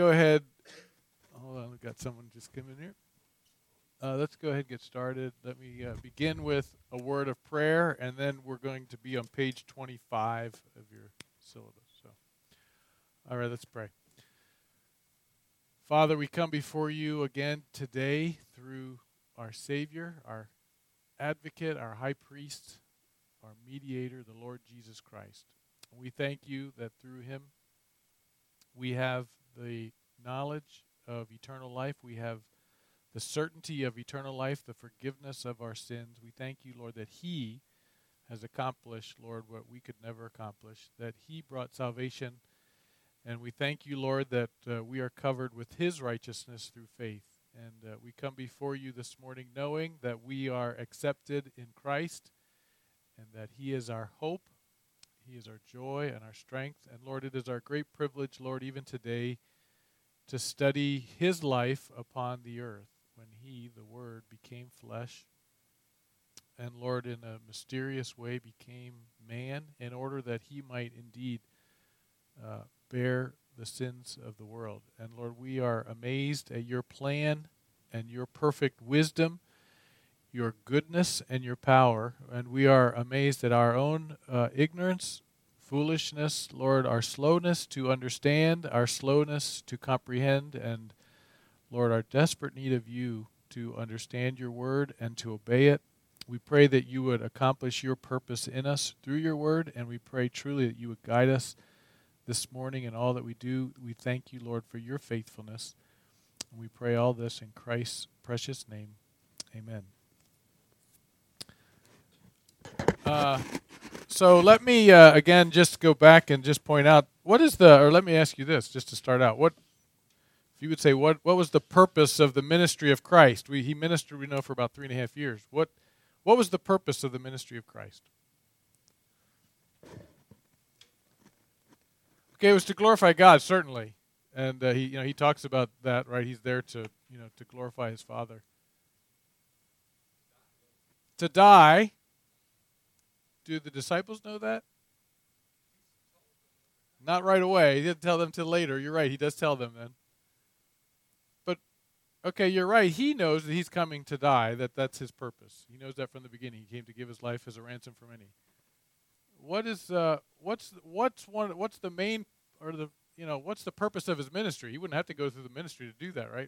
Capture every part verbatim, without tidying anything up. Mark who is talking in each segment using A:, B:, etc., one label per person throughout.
A: Go ahead. Hold on, we've got someone just come in here. Uh, let's go ahead and get started. Let me uh, begin with a word of prayer, and then we're going to be on page twenty-five of your syllabus. So, all right, let's pray. Father, we come before you again today through our Savior, our advocate, our high priest, our mediator, the Lord Jesus Christ. We thank you that through him we have the knowledge of eternal life. We have the certainty of eternal life, the forgiveness of our sins. We thank you, Lord, that he has accomplished, Lord, what we could never accomplish, that he brought salvation. And we thank you, Lord, that uh, we are covered with his righteousness through faith. And uh, we come before you this morning knowing that we are accepted in Christ and that he is our hope, he is our joy and our strength. And Lord, it is our great privilege, Lord, even today, to study his life upon the earth when he, the Word, became flesh and, Lord, in a mysterious way became man in order that he might indeed uh, bear the sins of the world. And, Lord, we are amazed at your plan and your perfect wisdom, your goodness and your power, and we are amazed at our own uh, ignorance, foolishness, Lord, our slowness to understand, our slowness to comprehend, and Lord, our desperate need of you to understand your word and to obey it. We pray that you would accomplish your purpose in us through your word, and we pray truly that you would guide us this morning in all that we do. We thank you, Lord, for your faithfulness. And we pray all this in Christ's precious name. Amen. Uh, so let me, uh, again, just go back and just point out, what is the, or let me ask you this, just to start out. What, if you would say, what, what was the purpose of the ministry of Christ? We, he ministered, we know, for about three and a half years. What, what was the purpose of the ministry of Christ? Okay, it was to glorify God, certainly. And uh, he, you know, he talks about that, right? He's there to, you know, to glorify his Father. To die. Do the disciples know that? Not right away. He didn't tell them till later. You're right. He does tell them then. But, okay, you're right. He knows that he's coming to die, that that's his purpose. He knows that from the beginning. He came to give his life as a ransom for many. What is, uh, what's, what's one, what's the main, or the, you know, what's the purpose of his ministry? He wouldn't have to go through the ministry to do that, right?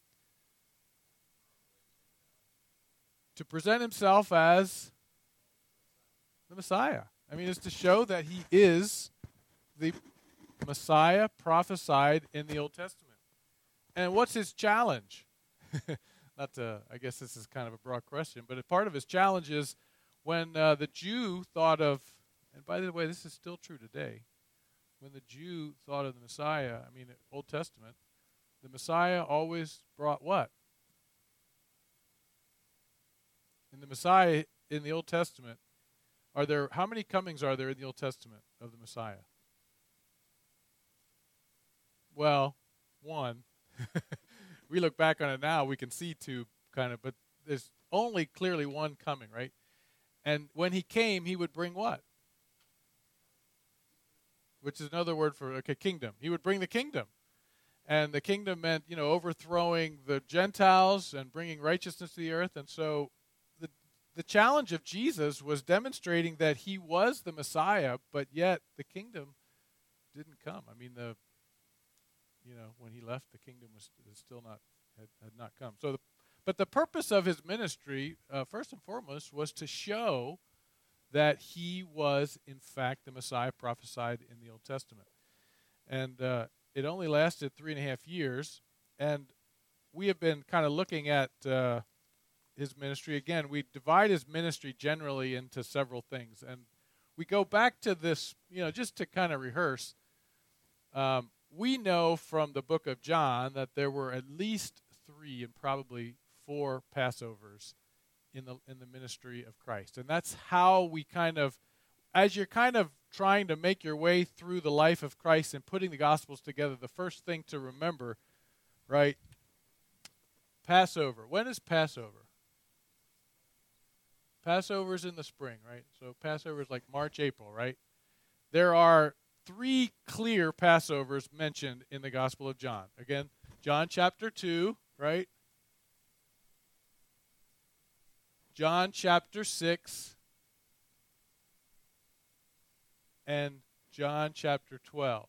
A: To present himself as the Messiah. I mean, it's to show that he is the Messiah prophesied in the Old Testament. And what's his challenge? Not to, I guess this is kind of a broad question, but a part of his challenge is when uh, the Jew thought of, and by the way, this is still true today, when the Jew thought of the Messiah, I mean, Old Testament, the Messiah always brought what? In the Messiah in the Old Testament, are there, how many comings are there in the Old Testament of the Messiah? Well, one. We look back on it now, we can see two kind of, but there's only clearly one coming, right? And when he came, he would bring what? Which is another word for okay, kingdom. He would bring the kingdom. And the kingdom meant, you know, overthrowing the Gentiles and bringing righteousness to the earth. And so the the challenge of Jesus was demonstrating that he was the Messiah, but yet the kingdom didn't come. I mean, the you know, when he left, the kingdom was, was still not had, had not come. So, the, but the purpose of his ministry, uh, first and foremost, was to show that he was, in fact, the Messiah prophesied in the Old Testament. And uh, it only lasted three and a half years. And we have been kind of looking at uh, his ministry. Again, we divide his ministry generally into several things. And we go back to this, you know, just to kind of rehearse. Um, we know from the book of John that there were at least three and probably four Passovers in the in the ministry of Christ. And that's how we kind of, as you're kind of trying to make your way through the life of Christ and putting the Gospels together, the first thing to remember, right, Passover. When is Passover? Passover is in the spring, right? So Passover is like March, April, right? There are three clear Passovers mentioned in the Gospel of John. Again, John chapter two, right? John chapter six, and John chapter twelve.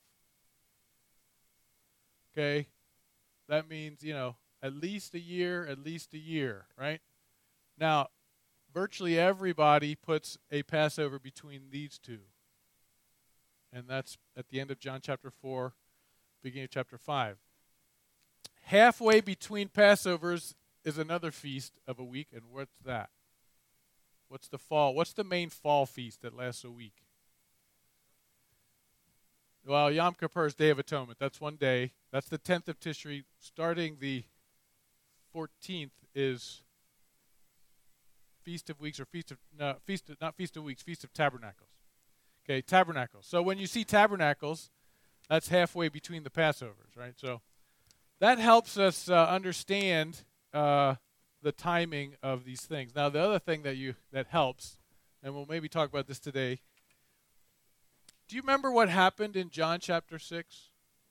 A: Okay? That means, you know, at least a year, at least a year, right? Now, virtually everybody puts a Passover between these two. And that's at the end of John chapter four, beginning of chapter five. Halfway between Passovers is another feast of a week, and what's that? What's the fall? What's the main fall feast that lasts a week? Well, Yom Kippur is Day of Atonement. That's one day. That's the tenth of Tishri. Starting the fourteenth is Feast of Weeks, or Feast of, no, Feast of, not Feast of Weeks, Feast of Tabernacles. Okay, Tabernacles. So when you see Tabernacles, that's halfway between the Passovers, right? So that helps us uh, understand uh, the timing of these things. Now, the other thing that you that helps, and we'll maybe talk about this today. Do you remember what happened in John chapter six?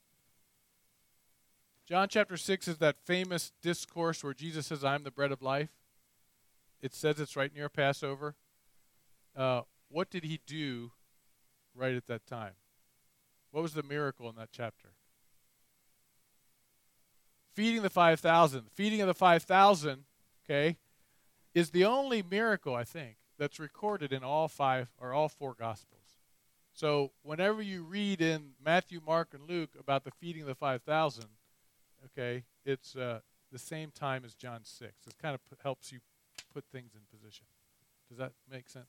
A: John chapter six is that famous discourse where Jesus says, "I am the bread of life." It says it's right near Passover. Uh, what did he do right at that time? What was the miracle in that chapter? Feeding the five thousand. Feeding of the five thousand, okay, is the only miracle, I think, that's recorded in all five or all four Gospels. So whenever you read in Matthew, Mark, and Luke about the feeding of the five thousand, okay, it's uh, the same time as John six. It kind of p- helps you put things in position. Does that make sense?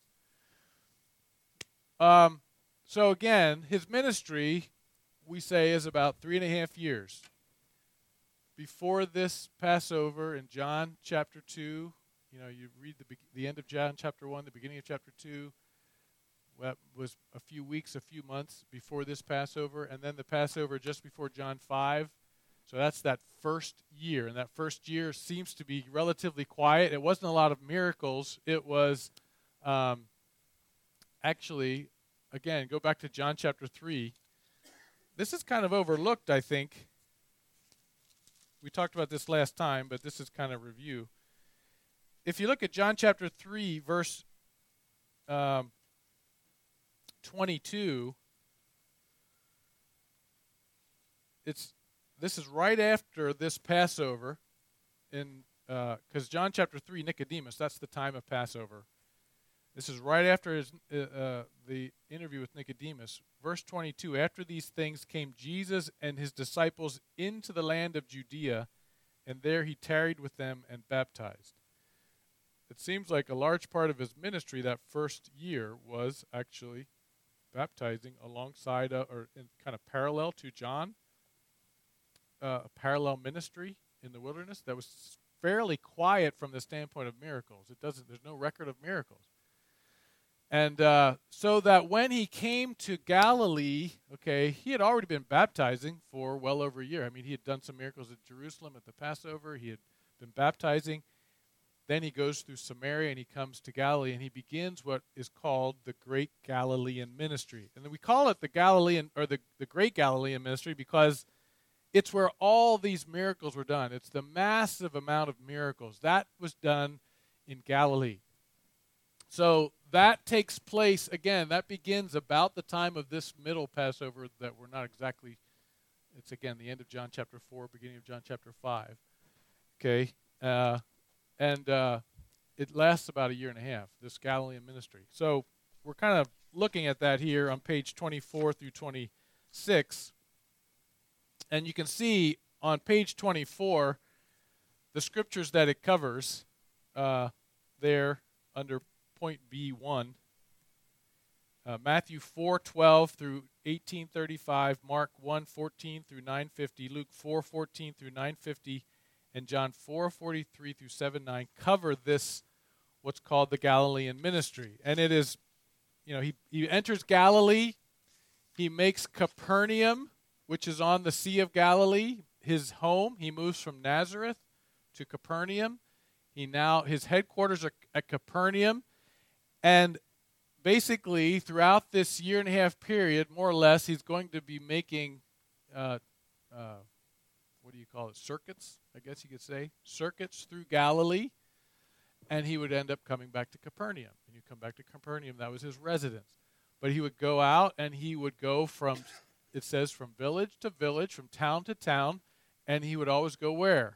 A: Um, so again, his ministry, we say, is about three and a half years. Before this Passover in John chapter two, you know, you read the, be- the end of John chapter one, the beginning of chapter two. That was a few weeks, a few months before this Passover, and then the Passover just before John five. So that's that first year, and that first year seems to be relatively quiet. It wasn't a lot of miracles. It was um, actually, again, go back to John chapter three. This is kind of overlooked, I think. We talked about this last time, but this is kind of review. If you look at John chapter three, verse um, twenty-two, it's this is right after this Passover, in because uh, John chapter three, Nicodemus, that's the time of Passover. This is right after his, uh, uh, the interview with Nicodemus. Verse twenty-two, after these things came Jesus and his disciples into the land of Judea, and there he tarried with them and baptized. It seems like a large part of his ministry that first year was actually baptizing alongside, uh, or in kind of parallel to John, uh, a parallel ministry in the wilderness that was fairly quiet from the standpoint of miracles. It doesn't. There's no record of miracles. And uh, so that when he came to Galilee, okay, he had already been baptizing for well over a year. I mean, he had done some miracles at Jerusalem at the Passover. He had been baptizing. Then he goes through Samaria and he comes to Galilee, and he begins what is called the Great Galilean Ministry. And then we call it the Galilean, or the, the Great Galilean Ministry, because it's where all these miracles were done. It's the massive amount of miracles. That was done in Galilee. So that takes place, again, that begins about the time of this middle Passover that we're not exactly, it's again the end of John chapter four, beginning of John chapter five. Okay? Uh, and uh, it lasts about a year and a half, this Galilean ministry. So we're kind of looking at that here on page twenty-four through twenty-six. And you can see on page twenty-four the scriptures that it covers uh, there under point B one. Uh, Matthew four twelve through eighteen thirty-five, Mark one fourteen through nine fifty, Luke four fourteen through nine fifty, and John four forty-three through seven nine cover this, what's called the Galilean ministry. And it is, you know, he, he enters Galilee, he makes Capernaum, which is on the Sea of Galilee, his home. He moves from Nazareth to Capernaum. He now, his headquarters are at Capernaum. And basically, throughout this year and a half period, more or less, he's going to be making, uh, uh, what do you call it, circuits, I guess you could say, circuits through Galilee, and he would end up coming back to Capernaum. And you come back to Capernaum, that was his residence. But he would go out, and he would go from, it says, from village to village, from town to town, and he would always go where?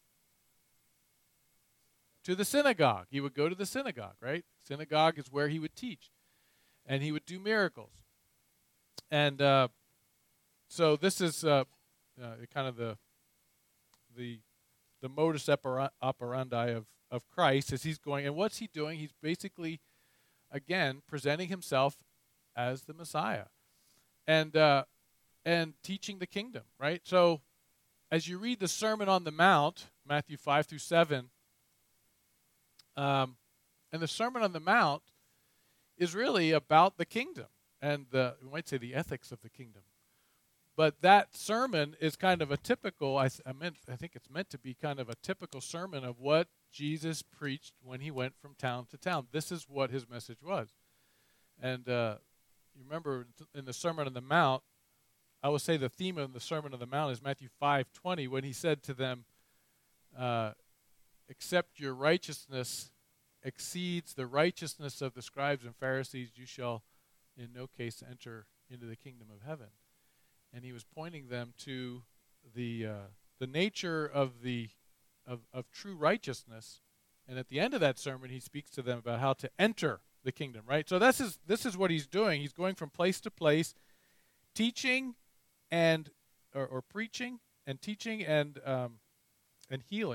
A: To the synagogue. He would go to the synagogue, right? Synagogue is where he would teach, and he would do miracles. And uh, so this is uh, uh, kind of the the the modus operandi of, of Christ as he's going. And what's he doing? He's basically, again, presenting himself as the Messiah and uh, and teaching the kingdom, right? So as you read the Sermon on the Mount, Matthew five through seven, um, and the Sermon on the Mount is really about the kingdom and the, we might say the ethics of the kingdom. But that sermon is kind of a typical, I, I meant, I think it's meant to be kind of a typical sermon of what Jesus preached when he went from town to town. This is what his message was. And uh, you remember in the Sermon on the Mount, I would say the theme of the Sermon on the Mount is Matthew five twenty, when he said to them, uh, except your righteousness exceeds the righteousness of the scribes and Pharisees, you shall in no case enter into the kingdom of heaven. And he was pointing them to the uh, the nature of the of, of true righteousness. And at the end of that sermon, he speaks to them about how to enter the kingdom, right? So this is this is what he's doing. He's going from place to place, teaching and or, or preaching and teaching and um, and healing.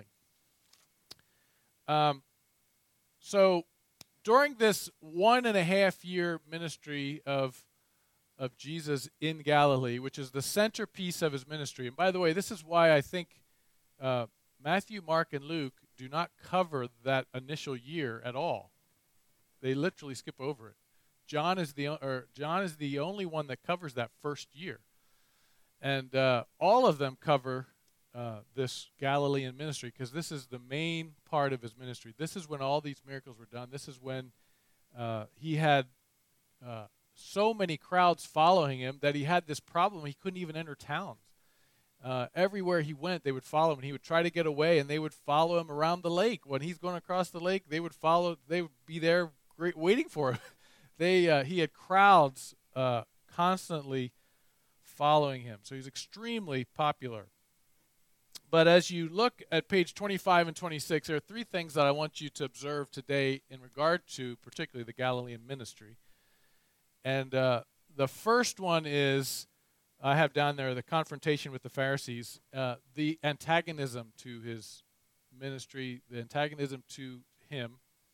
A: Um, so during this one and a half year ministry of of Jesus in Galilee, which is the centerpiece of his ministry. And by the way, this is why I think uh, Matthew, Mark, and Luke do not cover that initial year at all. They literally skip over it. John is the or John is the only one that covers that first year, and uh, all of them cover uh, this Galilean ministry because this is the main part of his ministry. This is when all these miracles were done. This is when uh, he had. Uh, so many crowds following him that he had this problem. He couldn't even enter towns. Uh, everywhere he went, they would follow him, and he would try to get away, and they would follow him around the lake. When he's going across the lake, they would follow. They would be there great, waiting for him. they uh, He had crowds uh, constantly following him, so he's extremely popular. But as you look at page twenty-five and twenty-six, there are three things that I want you to observe today in regard to particularly the Galilean ministry. And uh, the first one is, I have down there the confrontation with the Pharisees, uh, the antagonism to his ministry, the antagonism to him.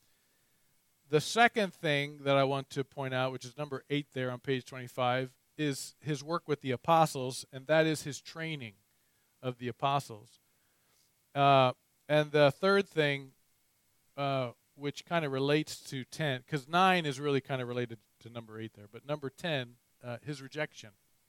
A: The second thing that I want to point out, which is number eight there on page twenty-five, is his work with the apostles, and that is his training of the apostles. Uh, and the third thing, uh, which kind of relates to ten, because nine is really kind of related to number eight there, but number ten, uh, his rejection.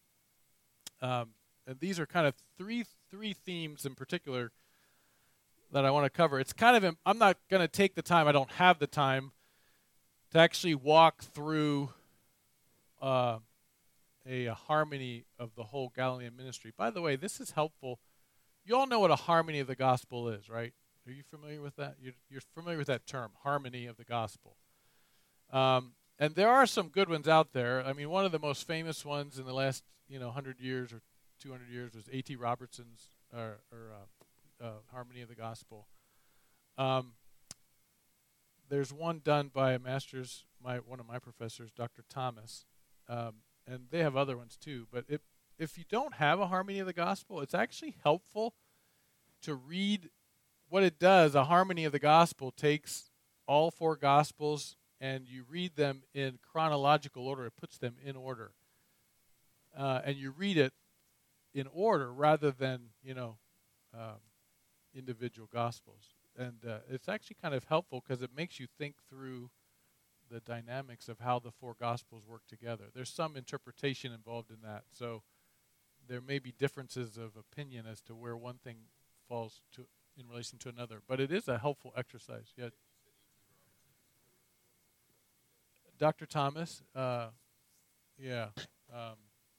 A: Um, and these are kind of three three themes in particular that I want to cover. It's kind of, I'm not going to take the time, I don't have the time, to actually walk through uh, a, a harmony of the whole Galilean ministry. By the way, this is helpful. You all know what a harmony of the gospel is, right? Are you familiar with that? You're, you're familiar with that term, harmony of the gospel. Um, and there are some good ones out there. I mean, one of the most famous ones in the last, you know, one hundred years or two hundred years was A T Robertson's or, or uh, uh, Harmony of the Gospel. Um, there's one done by a master's, my one of my professors, Doctor Thomas, um, and they have other ones too. But if if you don't have a Harmony of the Gospel, it's actually helpful to read what it does. A Harmony of the Gospel takes all four Gospels and you read them in chronological order. It puts them in order. Uh, and you read it in order rather than, you know, um, individual Gospels. And uh, it's actually kind of helpful because it makes you think through the dynamics of how the four Gospels work together. There's some interpretation involved in that. So there may be differences of opinion as to where one thing falls to in relation to another. But it is a helpful exercise. Yeah. Doctor Thomas. Uh, yeah. Um,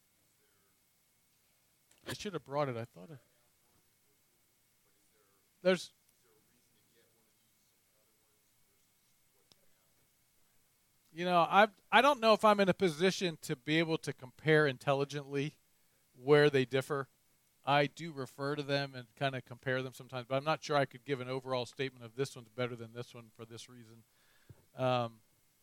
A: I should have brought it. I thought it. There's. You know, I I don't know if I'm in a position to be able to compare intelligently where they differ. I do refer to them and kind of compare them sometimes, but I'm not sure I could give an overall statement of this one's better than this one for this reason. Um,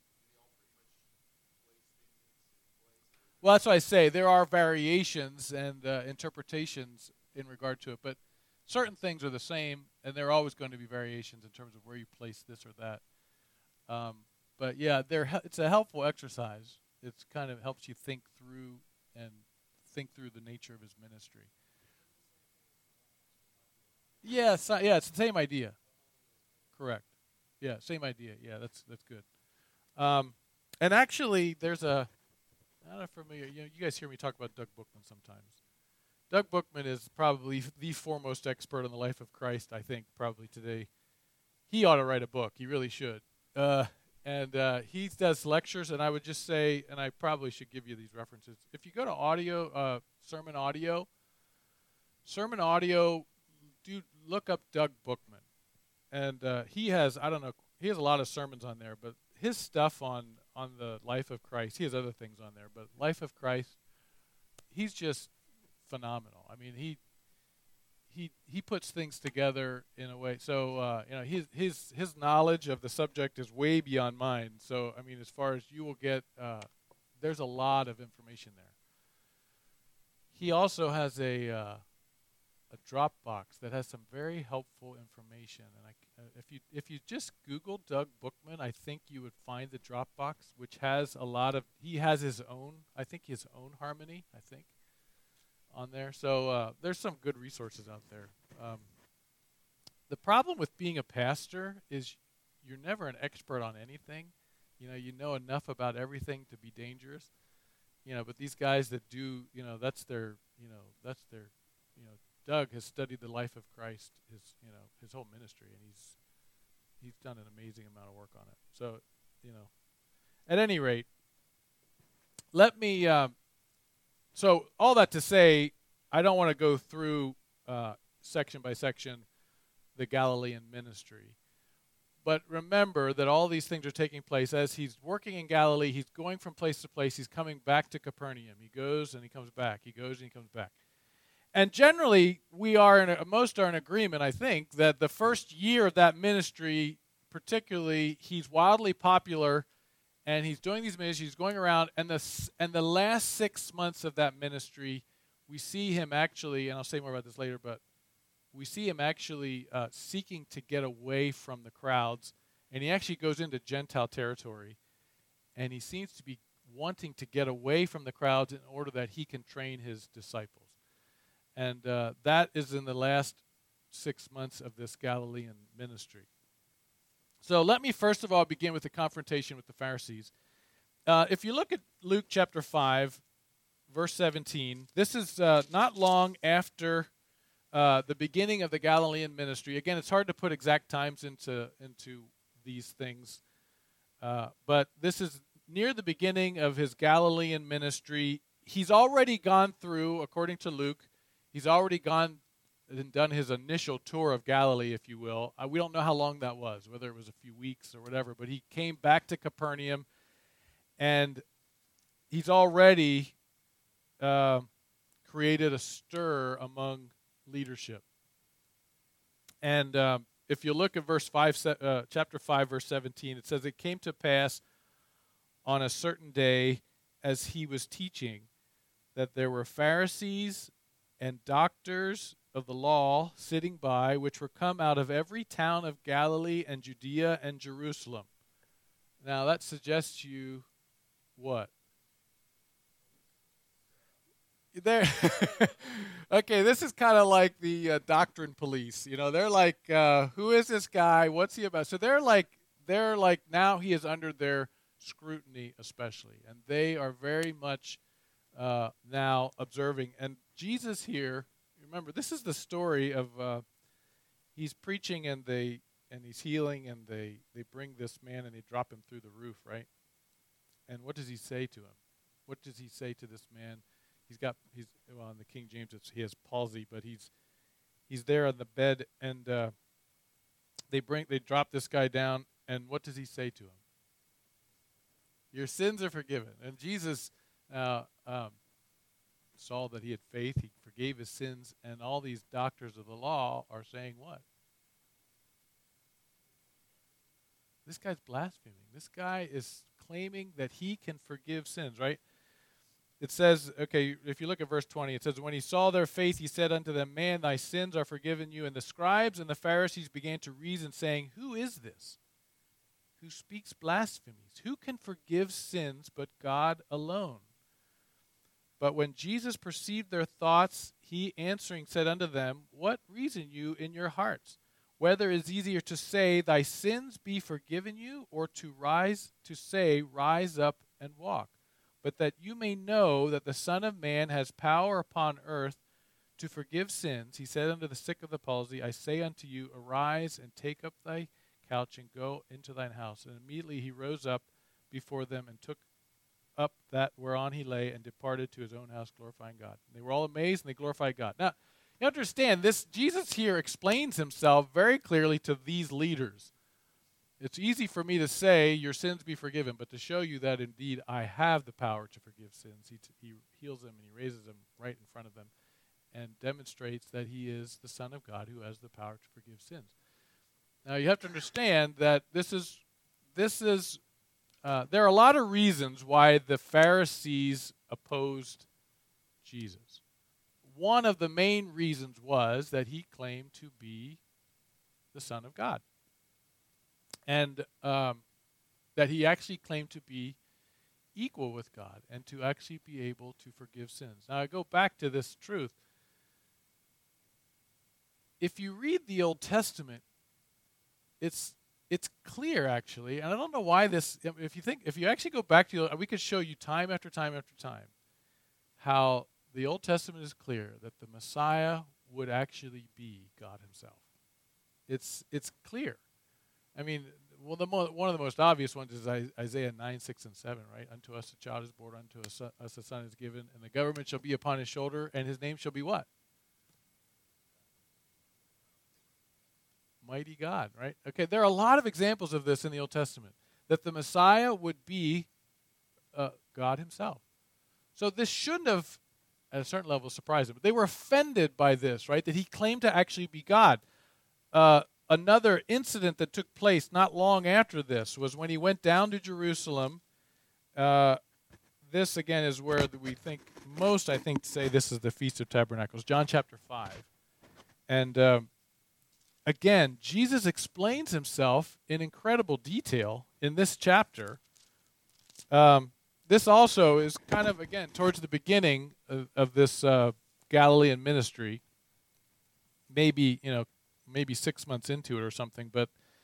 A: well, that's why I say there are variations and uh, interpretations in regard to it, but certain things are the same, and there are always going to be variations in terms of where you place this or that. Um, but yeah, they're he- it's a helpful exercise. It's kind of helps you think through and think through the nature of his ministry. Yeah, so, yeah, it's the same idea. Correct. Yeah, same idea. Yeah, that's that's good. Um, and actually, there's a I'm not familiar. You know, you guys hear me talk about Doug Bookman sometimes. Doug Bookman is probably the foremost expert on the life of Christ. I think probably today. He ought to write a book. He really should. Uh, and uh, he does lectures. And I would just say, and I probably should give you these references. If you go to audio, uh, sermon audio, sermon audio, do look up Doug Bookman. And uh, he has, I don't know, he has a lot of sermons on there, but his stuff on, on the life of Christ, he has other things on there, but life of Christ, he's just phenomenal. I mean, he he he puts things together in a way. So, uh, you know, his, his, his knowledge of the subject is way beyond mine. So, I mean, as far as you will get, uh, there's a lot of information there. He also has a... Uh, a Dropbox that has some very helpful information. And I, uh, if you if you just Google Doug Bookman, I think you would find the Dropbox, which has a lot of, he has his own, I think his own harmony, I think, on there. So uh, there's some good resources out there. Um, the problem with being a pastor is you're never an expert on anything. You know, you know enough about everything to be dangerous. You know, but these guys that do, you know, that's their, you know, that's their, you know, Doug has studied the life of Christ, his you know his whole ministry, and he's he's done an amazing amount of work on it. So, you know, at any rate, let me. Um, so all that to say, I don't want to go through uh, section by section the Galilean ministry, but remember that all these things are taking place as he's working in Galilee. He's going from place to place. He's coming back to Capernaum. He goes and he comes back. He goes and he comes back. And generally, we are in a, most are in agreement, I think, that the first year of that ministry, particularly, he's wildly popular, and he's doing these ministries, he's going around, and the and the last six months of that ministry, we see him actually, and I'll say more about this later, but we see him actually uh, seeking to get away from the crowds, and he actually goes into Gentile territory, and he seems to be wanting to get away from the crowds in order that he can train his disciples. And uh, that is in the last six months of this Galilean ministry. So let me first of all begin with the confrontation with the Pharisees. Uh, if you look at Luke chapter five, verse seventeen, this is uh, not long after uh, the beginning of the Galilean ministry. Again, it's hard to put exact times into, into these things, uh, but this is near the beginning of his Galilean ministry. He's already gone through, according to Luke, He's already gone and done his initial tour of Galilee, if you will. Uh, we don't know how long that was, whether it was a few weeks or whatever, but he came back to Capernaum, and he's already uh, created a stir among leadership. And um, if you look at verse five, uh, chapter five, verse seventeen, it says, "It came to pass on a certain day as he was teaching that there were Pharisees and doctors of the law sitting by, which were come out of every town of Galilee and Judea and Jerusalem." Now that suggests you what? There. Okay, this is kind of like the uh, doctrine police. You know, they're like, uh, who is this guy? What's he about? So they're like, they're like, now he is under their scrutiny especially, and they are very much uh, now observing. And Jesus here, remember, this is the story of uh, he's preaching and they and he's healing, and they, they bring this man and they drop him through the roof, right? And what does he say to him? What does he say to this man? He's got, he's, well, in the King James, it's, he has palsy, but he's he's there on the bed, and uh, they bring, they drop this guy down, and what does he say to him? Your sins are forgiven. And Jesus uh, um, saw that he had faith. He forgave his sins, and all these doctors of the law are saying what? This guy's blaspheming. This guy is claiming that he can forgive sins, right? It says, okay, if you look at verse twenty, it says, when he saw their faith, he said unto them, man, thy sins are forgiven you. And the scribes and the Pharisees began to reason, saying, who is this who speaks blasphemies? Who can forgive sins but God alone? But when Jesus perceived their thoughts, he answering said unto them, what reason you in your hearts? Whether it is easier to say, thy sins be forgiven you, or to rise to say, rise up and walk. But that you may know that the Son of Man has power upon earth to forgive sins, he said unto the sick of the palsy, I say unto you, arise and take up thy couch and go into thine house. And immediately he rose up before them and took up that whereon he lay and departed to his own house, glorifying God. And they were all amazed, and they glorified God. Now, you understand, this Jesus here explains himself very clearly to these leaders. It's easy for me to say, your sins be forgiven, but to show you that indeed I have the power to forgive sins. He, t- he heals them and he raises them right in front of them and demonstrates that he is the Son of God who has the power to forgive sins. Now you have to understand that this is, this is, uh, there are a lot of reasons why the Pharisees opposed Jesus. One of the main reasons was that he claimed to be the Son of God. And um, that he actually claimed to be equal with God and to actually be able to forgive sins. Now I go back to this truth. If you read the Old Testament, it's it's clear actually, and I don't know why this. If you think, if you actually go back to, we could show you time after time after time how the Old Testament is clear that the Messiah would actually be God Himself. It's it's clear. I mean, well, the mo- one of the most obvious ones is Isaiah nine, six, and seven, right? Unto us a child is born, unto us a, us a son is given, and the government shall be upon his shoulder, and his name shall be what? Mighty God, right? Okay, there are a lot of examples of this in the Old Testament, that the Messiah would be uh, God Himself. So this shouldn't have, at a certain level, surprised them. But they were offended by this, right? That He claimed to actually be God. Uh, Another incident that took place not long after this was when He went down to Jerusalem. Uh, this, again, is where we think, most, I think, say this is the Feast of Tabernacles. John chapter five. And, uh, again, Jesus explains Himself in incredible detail in this chapter. Um, this also is kind of, again, towards the beginning of, of this uh, Galilean ministry. Maybe, you know, maybe six months into it or something, but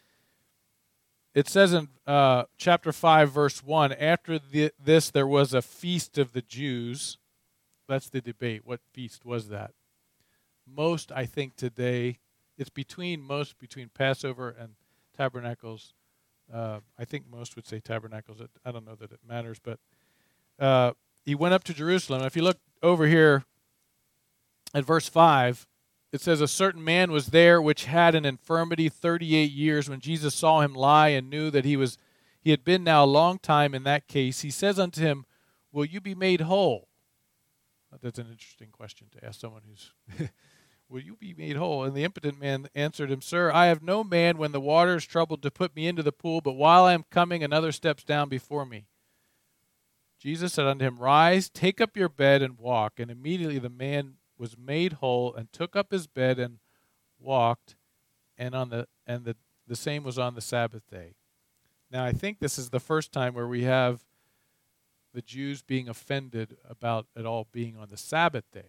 A: it says in uh, chapter five, verse one, after the, this there was a feast of the Jews. That's the debate. What feast was that? Most, I think, today, it's between most, between Passover and Tabernacles. Uh, I think most would say Tabernacles. I don't know that it matters, but uh, He went up to Jerusalem. If you look over here at verse five, it says, a certain man was there which had an infirmity thirty-eight years. When Jesus saw him lie and knew that he was, he had been now a long time in that case, He says unto him, will you be made whole? That's an interesting question to ask someone who's, will you be made whole? And the impotent man answered him, Sir, I have no man when the water is troubled to put me into the pool, but while I am coming, another steps down before me. Jesus said unto him, Rise, take up your bed and walk. And immediately the man was made whole and took up his bed and walked, and on the and the, the same was on the Sabbath day. Now I think this is the first time where we have the Jews being offended about it all being on the Sabbath day.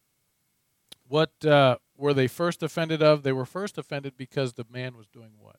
A: What uh, were they first offended of? They were first offended because the man was doing what?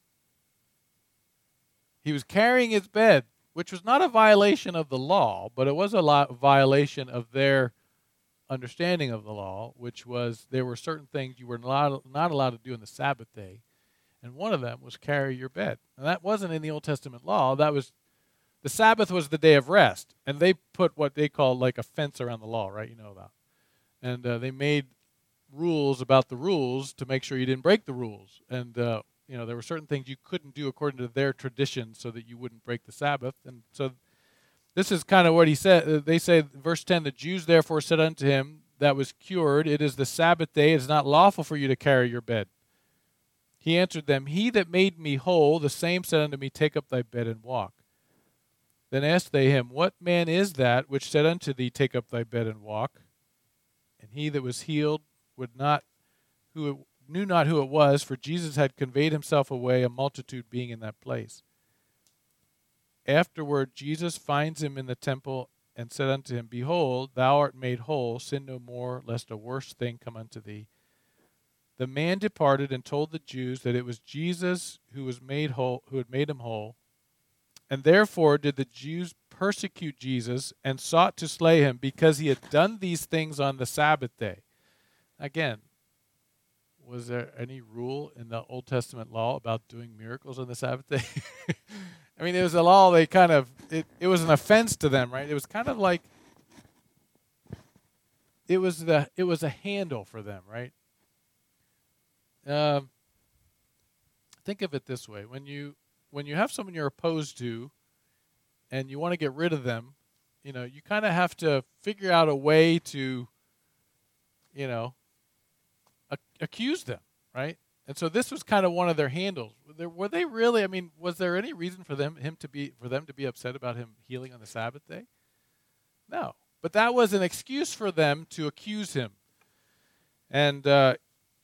A: He was carrying his bed, which was not a violation of the law, but it was a lo- violation of their understanding of the law, which was there were certain things you were not, not allowed to do on the Sabbath day, and one of them was carry your bed. And that wasn't in the Old Testament law. That was The Sabbath was the day of rest, and they put what they call like a fence around the law, right? You know about. And uh, they made rules about the rules to make sure you didn't break the rules. And, uh, you know, there were certain things you couldn't do according to their tradition so that you wouldn't break the Sabbath. And so this is kind of what he said. Uh, they say, verse ten, the Jews therefore said unto him that was cured, it is the Sabbath day, it is not lawful for you to carry your bed. He answered them, he that made me whole, the same said unto me, take up thy bed and walk. Then asked they him, what man is that which said unto thee, take up thy bed and walk? And he that was healed would not, who it, knew not who it was, for Jesus had conveyed himself away, a multitude being in that place. Afterward Jesus finds him in the temple, and said unto him, behold, thou art made whole, sin no more, lest a worse thing come unto thee. The man departed and told the Jews that it was Jesus who was made whole, who had made him whole. And therefore did the Jews persecute Jesus and sought to slay him, because he had done these things on the Sabbath day. Again, was there any rule in the Old Testament law about doing miracles on the Sabbath day? I mean, it was a law they kind of, it, it was an offense to them, right? It was kind of like, it was the it was a handle for them, right? Um, think of it this way: when you when you have someone you're opposed to, and you want to get rid of them, you know, you kind of have to figure out a way to, you know, a- accuse them, right? And so this was kind of one of their handles. Were, there, were they really? I mean, was there any reason for them him to be for them to be upset about him healing on the Sabbath day? No, but that was an excuse for them to accuse him. And uh,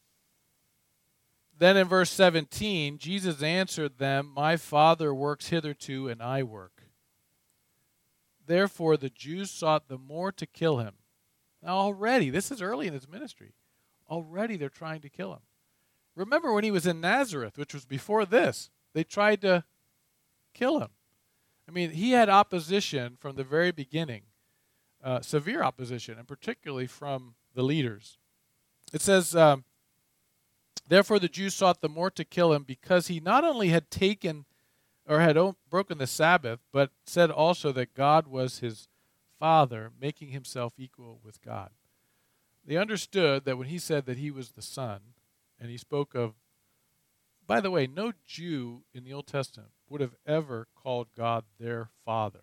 A: then in verse seventeen, Jesus answered them, my Father works hitherto, and I work. Therefore the Jews sought the more to kill him. Now already, this is early in his ministry, already they're trying to kill him. Remember when he was in Nazareth, which was before this, they tried to kill him. I mean, he had opposition from the very beginning, uh, severe opposition, and particularly from the leaders. It says, um, therefore the Jews sought the more to kill him, because he not only had taken or had o- broken the Sabbath, but said also that God was his Father, making himself equal with God. They understood that when he said that he was the Son, and he spoke of, by the way, no Jew in the Old Testament would have ever called God their Father.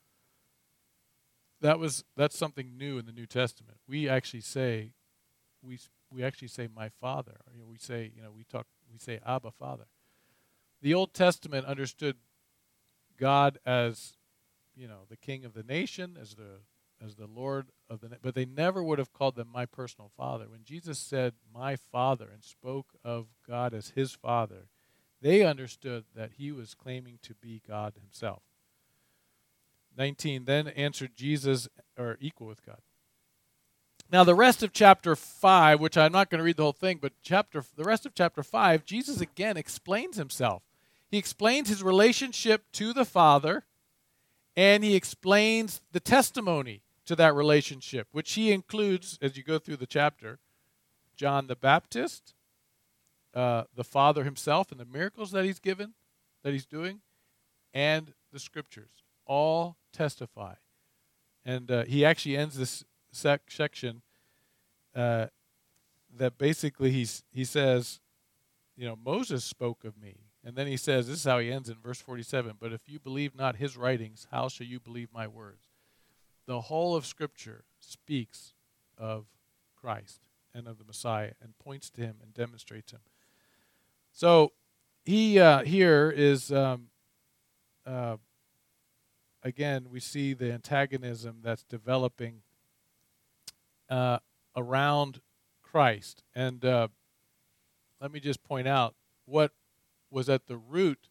A: That was that's something new in the New Testament. We actually say, we we actually say my Father. You know, we say, you know, we talk, we say Abba, Father. The Old Testament understood God as, you know, the King of the nation, as the as the Lord of the, but they never would have called them my personal Father. When Jesus said my Father and spoke of God as his Father, they understood that he was claiming to be God himself. nineteen, then answered Jesus, or equal with God. Now the rest of chapter five, which I'm not going to read the whole thing, but chapter the rest of chapter five, Jesus again explains himself. He explains his relationship to the Father, and he explains the testimony to that relationship, which he includes, as you go through the chapter, John the Baptist, uh, the Father himself, and the miracles that he's given, that he's doing, and the Scriptures. All testify. And uh, he actually ends this sec- section uh, that basically he's, he says, you know, Moses spoke of me. And then he says, this is how he ends in verse forty-seven, but if you believe not his writings, how shall you believe my words? The whole of Scripture speaks of Christ and of the Messiah and points to him and demonstrates him. So he uh, here is, um, uh, again, we see the antagonism that's developing uh, around Christ. And uh, let me just point out what was at the root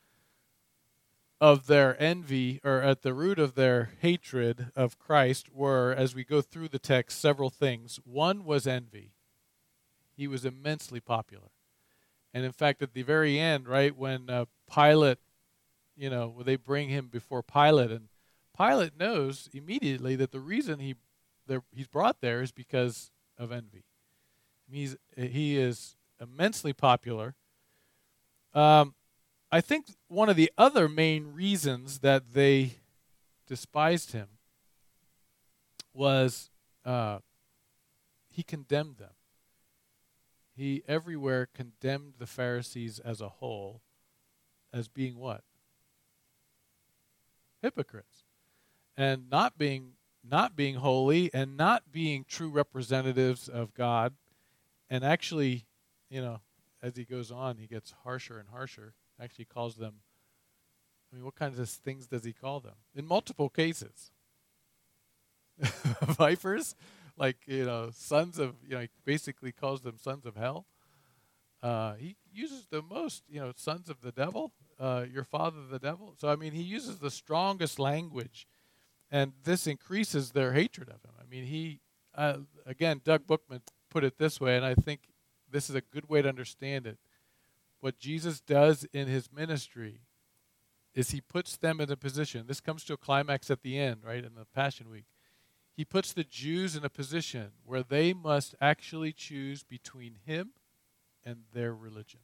A: of their envy, or at the root of their hatred of Christ, were, as we go through the text, several things. One was envy. He was immensely popular. And in fact, at the very end, right, when uh, Pilate, you know, when they bring him before Pilate, and Pilate knows immediately that the reason he he's brought there is because of envy. He's, he is immensely popular. Um, I think one of the other main reasons that they despised him was uh, he condemned them. He everywhere condemned the Pharisees as a whole as being what? Hypocrites. And not being not being holy and not being true representatives of God. And actually, you know, as he goes on, he gets harsher and harsher. Actually calls them, I mean, what kinds of things does he call them? In multiple cases. Vipers, like, you know, sons of, you know, he basically calls them sons of hell. Uh, he uses the most, you know, sons of the devil, uh, your father the devil. So, I mean, he uses the strongest language, and this increases their hatred of him. I mean, he, uh, again, Doug Bookman put it this way, and I think this is a good way to understand it. What Jesus does in his ministry is he puts them in a position. This comes to a climax at the end, right, in the Passion Week. He puts the Jews in a position where they must actually choose between him and their religion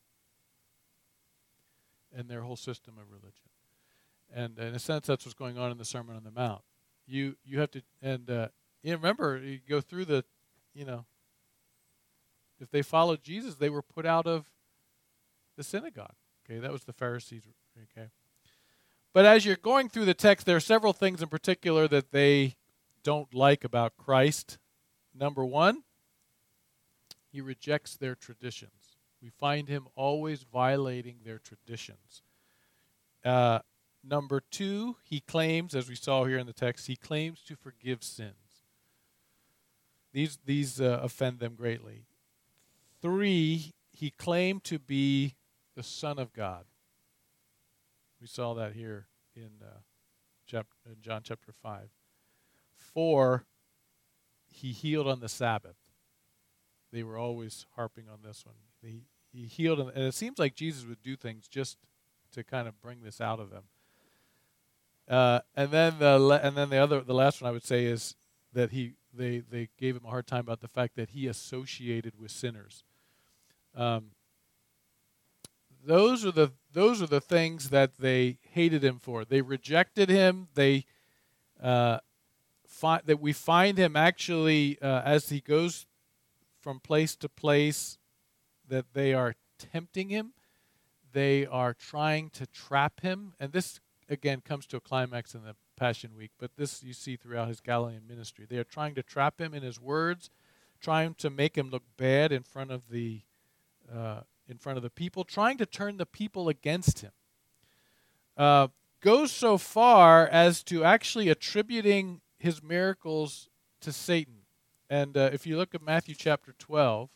A: and their whole system of religion. And in a sense, that's what's going on in the Sermon on the Mount. You you have to, and uh, you remember, you go through the, you know, if they followed Jesus, they were put out of the synagogue. Okay, that was the Pharisees. Okay. But as you're going through the text, there are several things in particular that they don't like about Christ. Number one, he rejects their traditions. We find him always violating their traditions. Uh, number two, he claims, as we saw here in the text, he claims to forgive sins. These, these uh, offend them greatly. Three, he claimed to be the Son of God. We saw that here in, uh, chap- in John chapter five. Four, he healed on the Sabbath. They were always harping on this one. He, he healed, on, and it seems like Jesus would do things just to kind of bring this out of them. Uh, and then the and then the other, the last one I would say is that he they they gave him a hard time about the fact that he associated with sinners. Um, those are the those are the things that they hated him for. They rejected him. They uh, fi- that we find him actually uh, as he goes from place to place, that they are tempting him. They are trying to trap him, and this again comes to a climax in the Passion Week. But this you see throughout his Galilean ministry. They are trying to trap him in his words, trying to make him look bad in front of the. Uh, in front of the people, trying to turn the people against him. Uh, goes so far as to actually attributing his miracles to Satan. And uh, if you look at Matthew chapter twelve,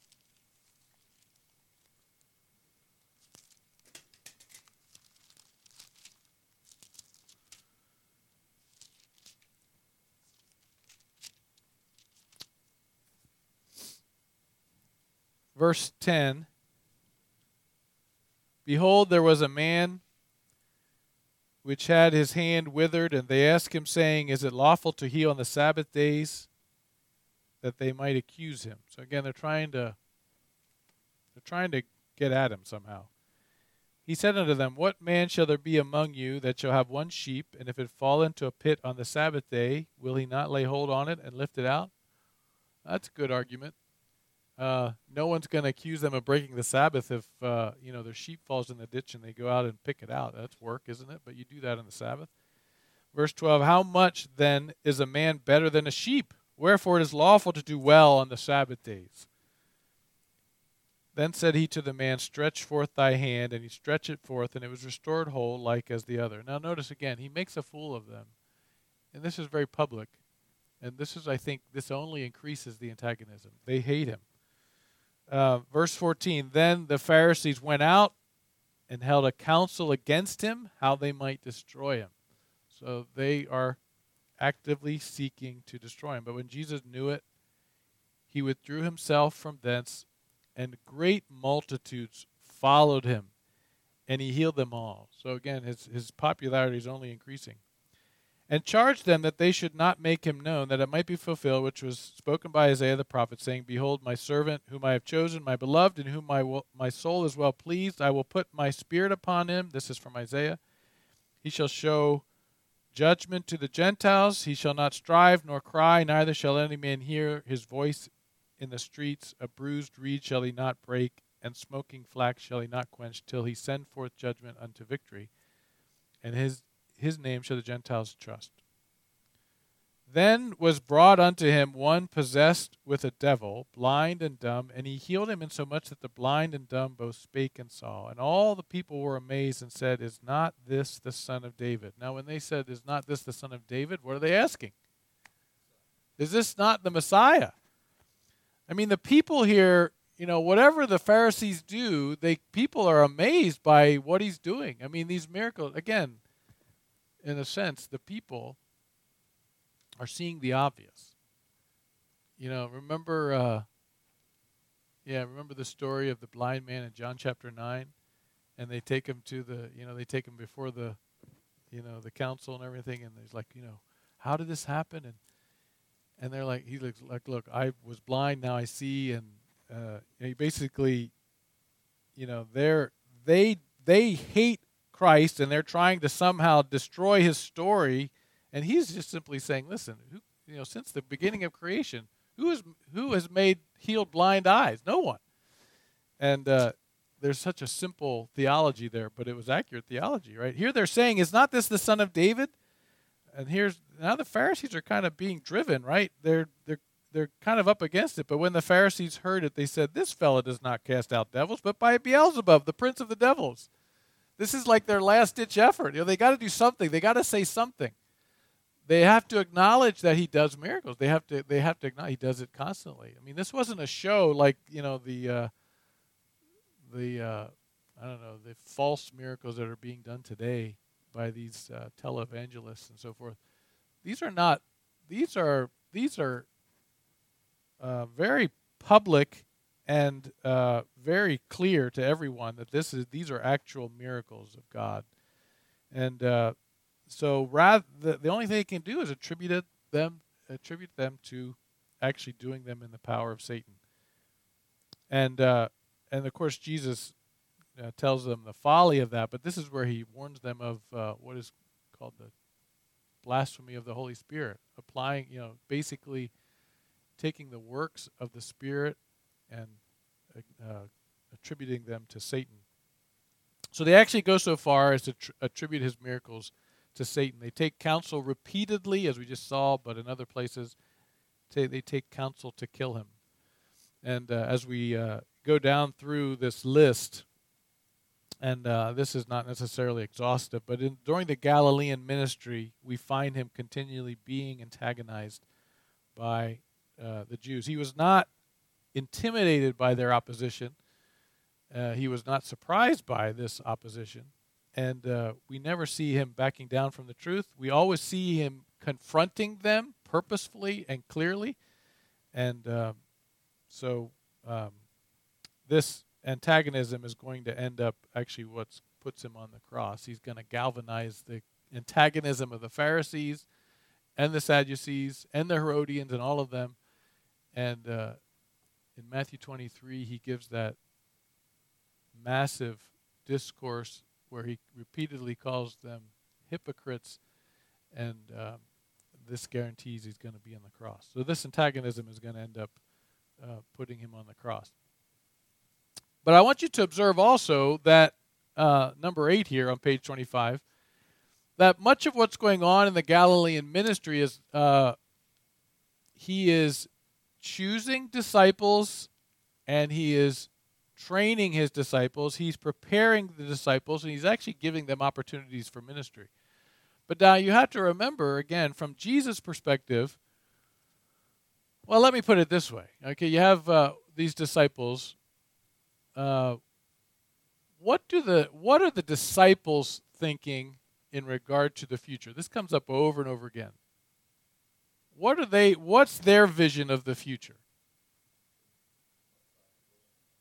A: verse ten, behold, there was a man which had his hand withered, and they asked him, saying, is it lawful to heal on the Sabbath days? That they might accuse him. So again, they're trying to they're trying to get at him somehow. He said unto them, what man shall there be among you that shall have one sheep, and if it fall into a pit on the Sabbath day, will he not lay hold on it and lift it out? That's a good argument. Uh, no one's going to accuse them of breaking the Sabbath if uh, you know their sheep falls in the ditch and they go out and pick it out. That's work, isn't it? But you do that on the Sabbath. Verse twelve, how much then is a man better than a sheep? Wherefore it is lawful to do well on the Sabbath days. Then said he to the man, stretch forth thy hand, and he stretched it forth, and it was restored whole like as the other. Now notice again, he makes a fool of them. And this is very public. And this is, I think, this only increases the antagonism. They hate him. Uh, verse fourteen, then the Pharisees went out and held a council against him, how they might destroy him. So they are actively seeking to destroy him. But when Jesus knew it, he withdrew himself from thence, and great multitudes followed him, and he healed them all. So again, his, his popularity is only increasing. and charged them that they should not make him known, that it might be fulfilled, which was spoken by Isaiah the prophet, saying, Behold, my servant, whom I have chosen, my beloved, in whom my, will, my soul is well pleased. I will put my spirit upon him. This is from Isaiah. He shall show judgment to the Gentiles. He shall not strive nor cry, neither shall any man hear his voice in the streets. A bruised reed shall he not break, and smoking flax shall he not quench, till he send forth judgment unto victory. And his his name shall the Gentiles trust. Then was brought unto him one possessed with a devil, blind and dumb, and he healed him insomuch that the blind and dumb both spake and saw. And all the people were amazed and said, Is not this the son of David? Now when they said, Is not this the son of David? What are they asking? Is this not the Messiah? I mean, the people here, you know, whatever the Pharisees do, they people are amazed by what he's doing. I mean, these miracles, again, in a sense, the people are seeing the obvious. You know, remember, uh, yeah, remember the story of the blind man in John chapter nine? And they take him to the, you know, they take him before the, you know, the council and everything, and he's like, you know, how did this happen? And and they're like, he looks like, look, I was blind, now I see, and uh, he basically, you know, they're they they hate Christ, and they're trying to somehow destroy his story, and he's just simply saying, listen, who, you know, since the beginning of creation, who has who has made healed blind eyes? No one. And uh, there's such a simple theology there, but it was accurate theology, right? Here they're saying, is not this the son of David? And here's now the Pharisees are kind of being driven, right? They're they're they're kind of up against it. But when the Pharisees heard it, they said, this fellow does not cast out devils, but by Beelzebub, the prince of the devils. This is like their last-ditch effort. You know, they got to do something. They got to say something. They have to acknowledge that he does miracles. They have to. They have to acknowledge he does it constantly. I mean, this wasn't a show like, you know, the uh, the uh, I don't know, the false miracles that are being done today by these uh, televangelists and so forth. These are not. These are these are uh, very public and uh, very clear to everyone that this is these are actual miracles of God, and uh, so rather the, the only thing they can do is attribute it, them attribute them to actually doing them in the power of Satan, and uh, and of course Jesus uh, tells them the folly of that. But this is where he warns them of uh, what is called the blasphemy of the Holy Spirit, applying, you know, basically taking the works of the Spirit and uh, attributing them to Satan. So they actually go so far as to tr- attribute his miracles to Satan. They take counsel repeatedly, as we just saw, but in other places, t- they take counsel to kill him. And uh, as we uh, go down through this list, and uh, this is not necessarily exhaustive, but in, during the Galilean ministry, we find him continually being antagonized by uh, the Jews. He was not intimidated by their opposition. Uh, he was not surprised by this opposition. And uh, we never see him backing down from the truth. We always see him confronting them purposefully and clearly. And uh, so um, this antagonism is going to end up actually what puts him on the cross. He's going to galvanize the antagonism of the Pharisees and the Sadducees and the Herodians and all of them. And uh, in Matthew twenty-three, he gives that massive discourse where he repeatedly calls them hypocrites, and um, this guarantees he's going to be on the cross. So this antagonism is going to end up uh, putting him on the cross. But I want you to observe also that uh, number eight here on page twenty-five, that much of what's going on in the Galilean ministry is uh, he is choosing disciples and he is training his disciples. He's preparing the disciples, and he's actually giving them opportunities for ministry. But now you have to remember, again, from Jesus' perspective, well, let me put it this way. Okay, you have uh, these disciples. Uh, what do the what are the disciples thinking in regard to the future? This comes up over and over again. What are they? What's their vision of the future?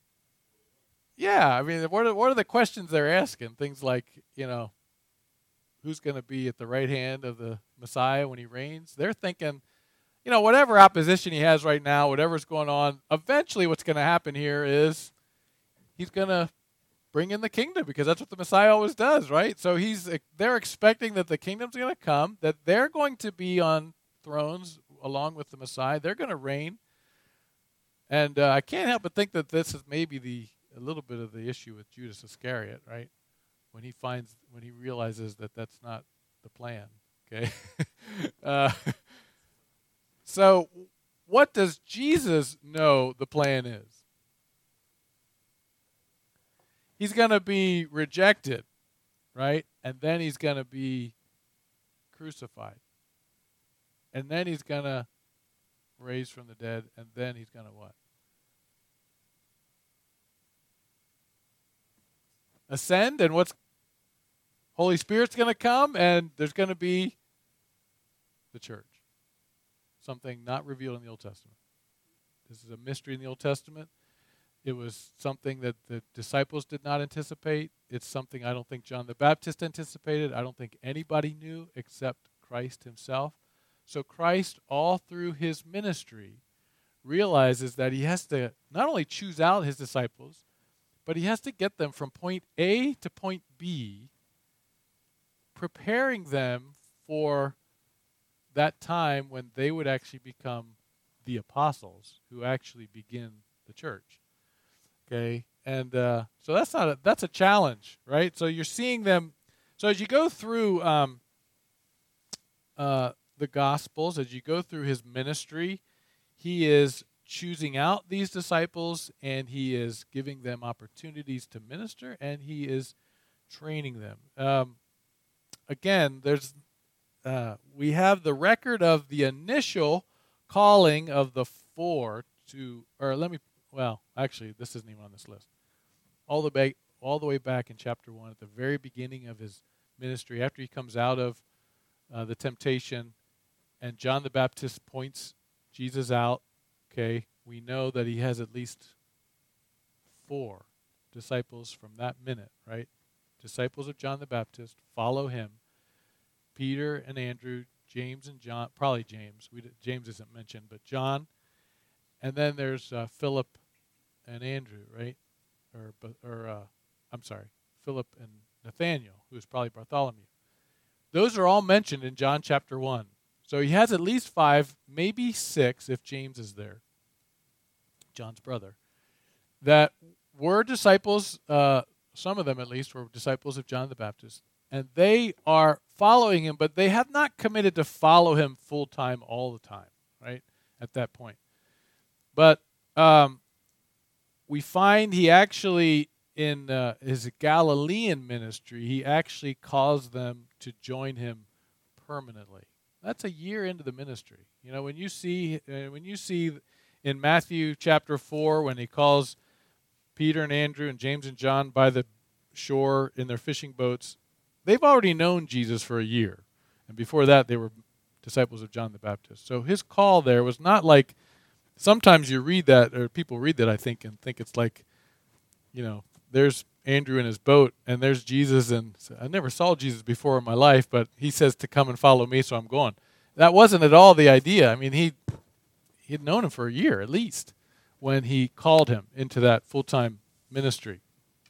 A: Yeah, I mean, what are, what are the questions they're asking? Things like, you know, who's going to be at the right hand of the Messiah when he reigns. They're thinking, you know, whatever opposition he has right now, whatever's going on, eventually what's going to happen here is he's going to bring in the kingdom, because that's what the Messiah always does, right? So he's they're expecting that the kingdom's going to come, that they're going to be on thrones along with the Messiah. They're going to reign. And uh, I can't help but think that this is maybe the a little bit of the issue with Judas Iscariot, right? When he finds, when he realizes that that's not the plan, okay? uh, so what does Jesus know the plan is? He's going to be rejected, right? And then he's going to be crucified. And then he's going to raise from the dead, and then he's going to what? Ascend, and what's Holy Spirit's going to come, and there's going to be the church. Something not revealed in the Old Testament. This is a mystery in the Old Testament. It was something that the disciples did not anticipate. It's something I don't think John the Baptist anticipated. I don't think anybody knew except Christ himself. So Christ, all through his ministry, realizes that he has to not only choose out his disciples, but he has to get them from point A to point B, preparing them for that time when they would actually become the apostles who actually begin the church. Okay, and uh, so that's not a, that's a challenge, right? So you're seeing them. So as you go through um, uh, the Gospels, as you go through his ministry, he is choosing out these disciples, and he is giving them opportunities to minister, and he is training them. Um, again, there's uh, we have the record of the initial calling of the four to, or let me. Well, actually, this isn't even on this list. All the way, all the way back in chapter one, at the very beginning of his ministry, after he comes out of uh, the temptation, and John the Baptist points Jesus out, okay, we know that he has at least four disciples from that minute, right? Disciples of John the Baptist follow him. Peter and Andrew, James and John, probably James. We did, James isn't mentioned, but John. And then there's uh, Philip and Andrew, right? Or, or uh, I'm sorry, Philip and Nathaniel, who is probably Bartholomew. Those are all mentioned in John chapter one. So he has at least five, maybe six if James is there, John's brother, that were disciples, uh, some of them at least were disciples of John the Baptist. And they are following him, but they have not committed to follow him full time all the time, right, at that point. But um, we find he actually, in uh, his Galilean ministry, he actually calls them to join him permanently. That's a year into the ministry. You know, when you see uh, when you see in Matthew chapter four, when he calls Peter and Andrew and James and John by the shore in their fishing boats, they've already known Jesus for a year. And before that, they were disciples of John the Baptist. So his call there was not like, sometimes you read that, or people read that, I think, and think it's like, you know, there's Andrew in his boat, and there's Jesus, and I never saw Jesus before in my life, but he says to come and follow me, so I'm going. That wasn't at all the idea. I mean, he he had known him for a year at least when he called him into that full-time ministry.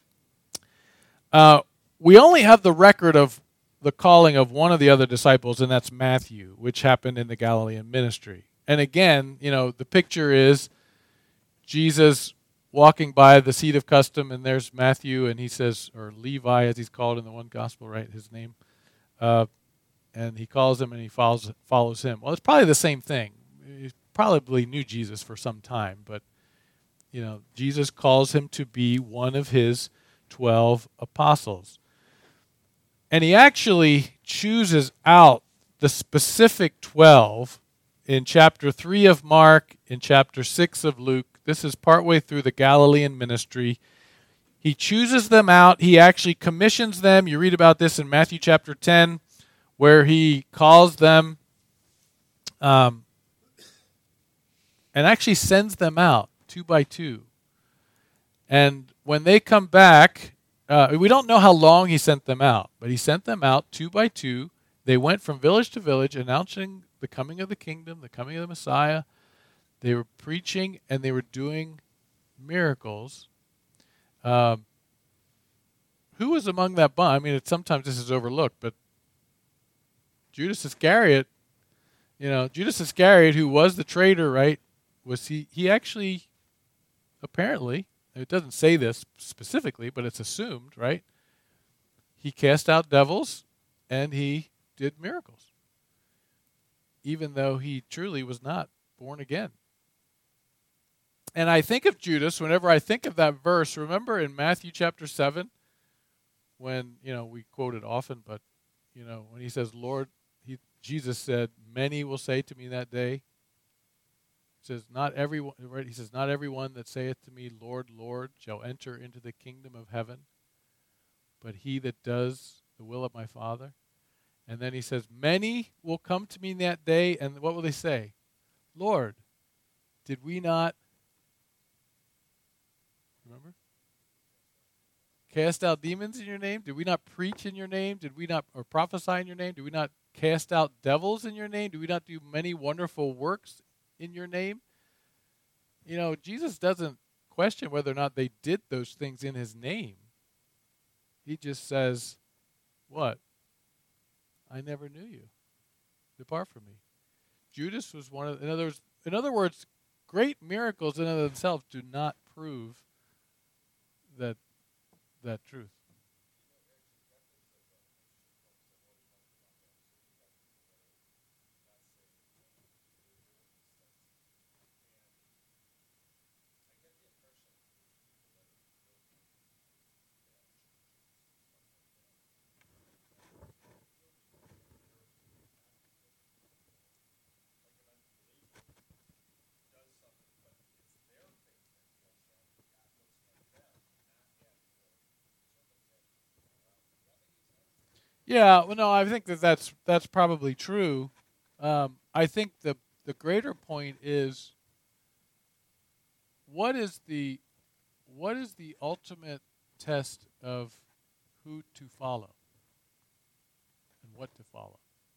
A: Uh, we only have the record of the calling of one of the other disciples, and that's Matthew, which happened in the Galilean ministry. And again, you know, the picture is Jesus walking by the seat of custom, and there's Matthew, and he says, or Levi as he's called in the one gospel, right, his name. Uh, and he calls him, and he follows follows him. Well, it's probably the same thing. He probably knew Jesus for some time, but, you know, Jesus calls him to be one of his twelve apostles. And he actually chooses out the specific twelve in chapter three of Mark, in chapter six of Luke. This is partway through the Galilean ministry. He chooses them out. He actually commissions them. You read about this in Matthew chapter ten, where he calls them um, and actually sends them out two by two. And when they come back, uh, we don't know how long he sent them out, but he sent them out two by two. They went from village to village announcing the coming of the kingdom, the coming of the Messiah. They were preaching and they were doing miracles. Um, who was among that bunch? I mean, it, sometimes this is overlooked, but Judas Iscariot, you know, Judas Iscariot, who was the traitor, right? Was he? He actually, apparently, it doesn't say this specifically, but it's assumed, right? He cast out devils and he did miracles, even though he truly was not born again. And I think of Judas, whenever I think of that verse, remember in Matthew chapter seven, when, you know, we quote it often, but, you know, when he says, Lord, he, Jesus said, many will say to me that day, he says, not everyone, right? He says, not everyone that saith to me, Lord, Lord, shall enter into the kingdom of heaven, but he that does the will of my Father. And then he says, many will come to me in that day, and what will they say? Lord, did we not, remember? Cast out demons in your name? Did we not preach in your name? Did we not, or prophesy in your name? Did we not cast out devils in your name? Did we not do many wonderful works in your name? You know, Jesus doesn't question whether or not they did those things in his name. He just says, what? I never knew you. Depart from me. Judas was one of, in other words, in other words, great miracles in and of themselves do not prove that that truth. Yeah, well, no, I think that that's that's probably true. Um, I think the the greater point is what is the what is the ultimate test of who to follow and what to follow?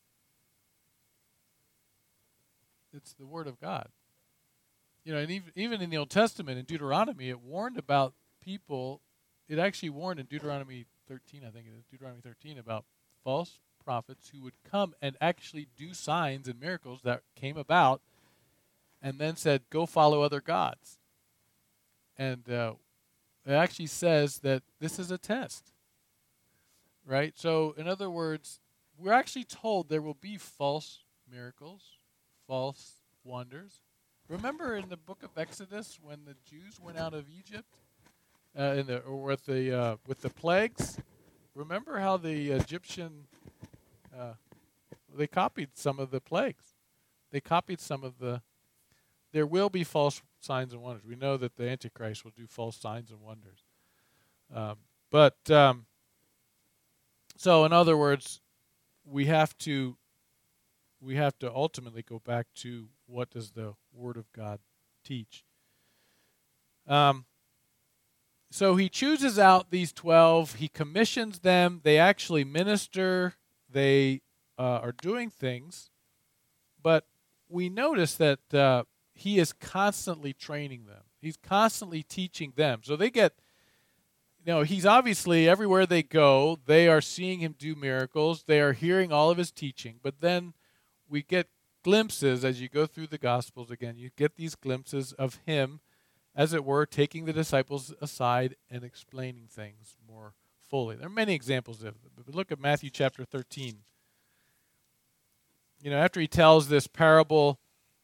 A: It's the Word of God. You know, and even even in the Old Testament, in Deuteronomy, it warned about people. It actually warned in Deuteronomy thirteen, I think it is Deuteronomy thirteen, about false prophets who would come and actually do signs and miracles that came about, and then said, "Go follow other gods." And uh, it actually says that this is a test, right? So, in other words, we're actually told there will be false miracles, false wonders. Remember in the book of Exodus when the Jews went out of Egypt, uh, in the or with the uh, with the plagues? Remember how the Egyptian uh, they copied some of the plagues. They copied some of the. There will be false signs and wonders. We know that the Antichrist will do false signs and wonders. Um, but um, so, in other words, we have to we have to ultimately go back to what does the Word of God teach. Um, so he chooses out these twelve. He commissions them. They actually minister. They uh, are doing things. But we notice that uh, he is constantly training them. He's constantly teaching them. So they get, you know, he's obviously, everywhere they go, they are seeing him do miracles. They are hearing all of his teaching. But then we get glimpses as you go through the Gospels again. You get these glimpses of him, as it were, taking the disciples aside and explaining things more fully. There are many examples of it. But look at Matthew chapter thirteen. You know, after he tells this parable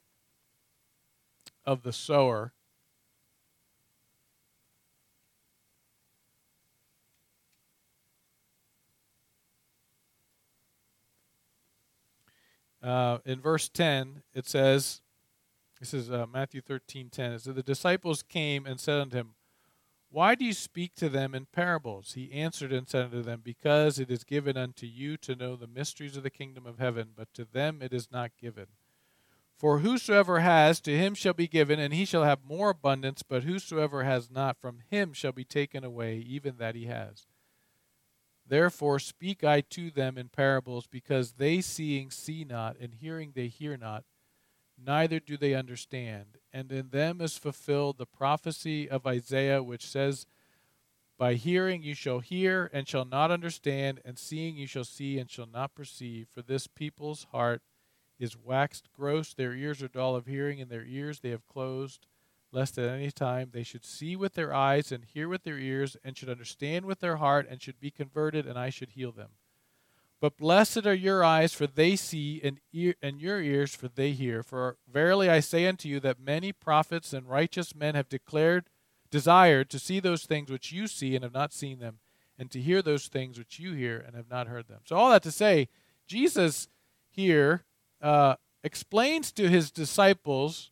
A: of the sower, uh, in verse ten, it says, this is uh, Matthew thirteen ten. It says, the disciples came and said unto him, why do you speak to them in parables? He answered and said unto them, because it is given unto you to know the mysteries of the kingdom of heaven, but to them it is not given. For whosoever has, to him shall be given, and he shall have more abundance, but whosoever has not, from him shall be taken away even that he has. Therefore speak I to them in parables, because they seeing see not, and hearing they hear not, neither do they understand. And in them is fulfilled the prophecy of Isaiah, which says, By hearing you shall hear, and shall not understand, and seeing you shall see, and shall not perceive. For this people's heart is waxed gross, their ears are dull of hearing, and their ears they have closed, lest at any time they should see with their eyes, and hear with their ears, and should understand with their heart, and should be converted, and I should heal them. But blessed are your eyes, for they see, and, ear, and your ears, for they hear. For verily I say unto you that many prophets and righteous men have declared, desired to see those things which you see and have not seen them, and to hear those things which you hear and have not heard them. So all that to say, Jesus here uh, explains to his disciples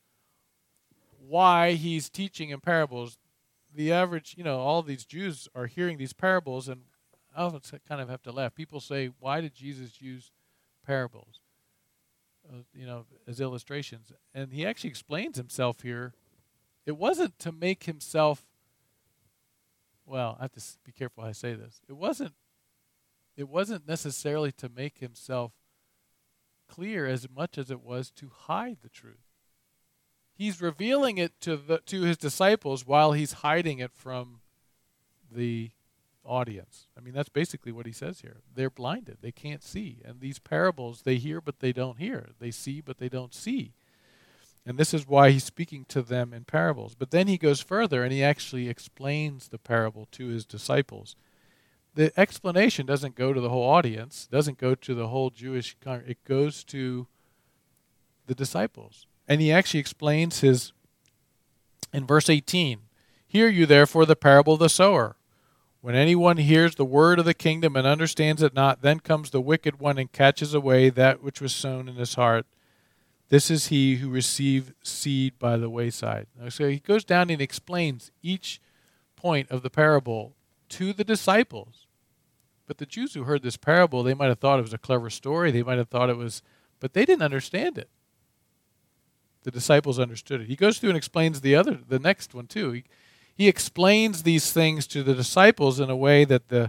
A: why he's teaching in parables. The average, you know, all these Jews are hearing these parables, and I often kind of have to laugh. People say, why did Jesus use parables, uh, you know, as illustrations? And he actually explains himself here. It wasn't to make himself, well, I have to be careful how I say this. It wasn't, it wasn't necessarily to make himself clear as much as it was to hide the truth. He's revealing it to the to his disciples while he's hiding it from the audience. I mean, that's basically what he says here. They're blinded. They can't see. And these parables, they hear but they don't hear. They see but they don't see. And this is why he's speaking to them in parables. But then he goes further and he actually explains the parable to his disciples. The explanation doesn't go to the whole audience, doesn't go to the whole Jewish congregation. It goes to the disciples. And he actually explains his, in verse eighteen, Hear you therefore the parable of the sower. When anyone hears the word of the kingdom and understands it not, then comes the wicked one and catches away that which was sown in his heart. This is he who received seed by the wayside. So he goes down and explains each point of the parable to the disciples. But the Jews who heard this parable, they might have thought it was a clever story. They might have thought it was, but they didn't understand it. The disciples understood it. He goes through and explains the other, the next one too. He, he explains these things to the disciples in a way that the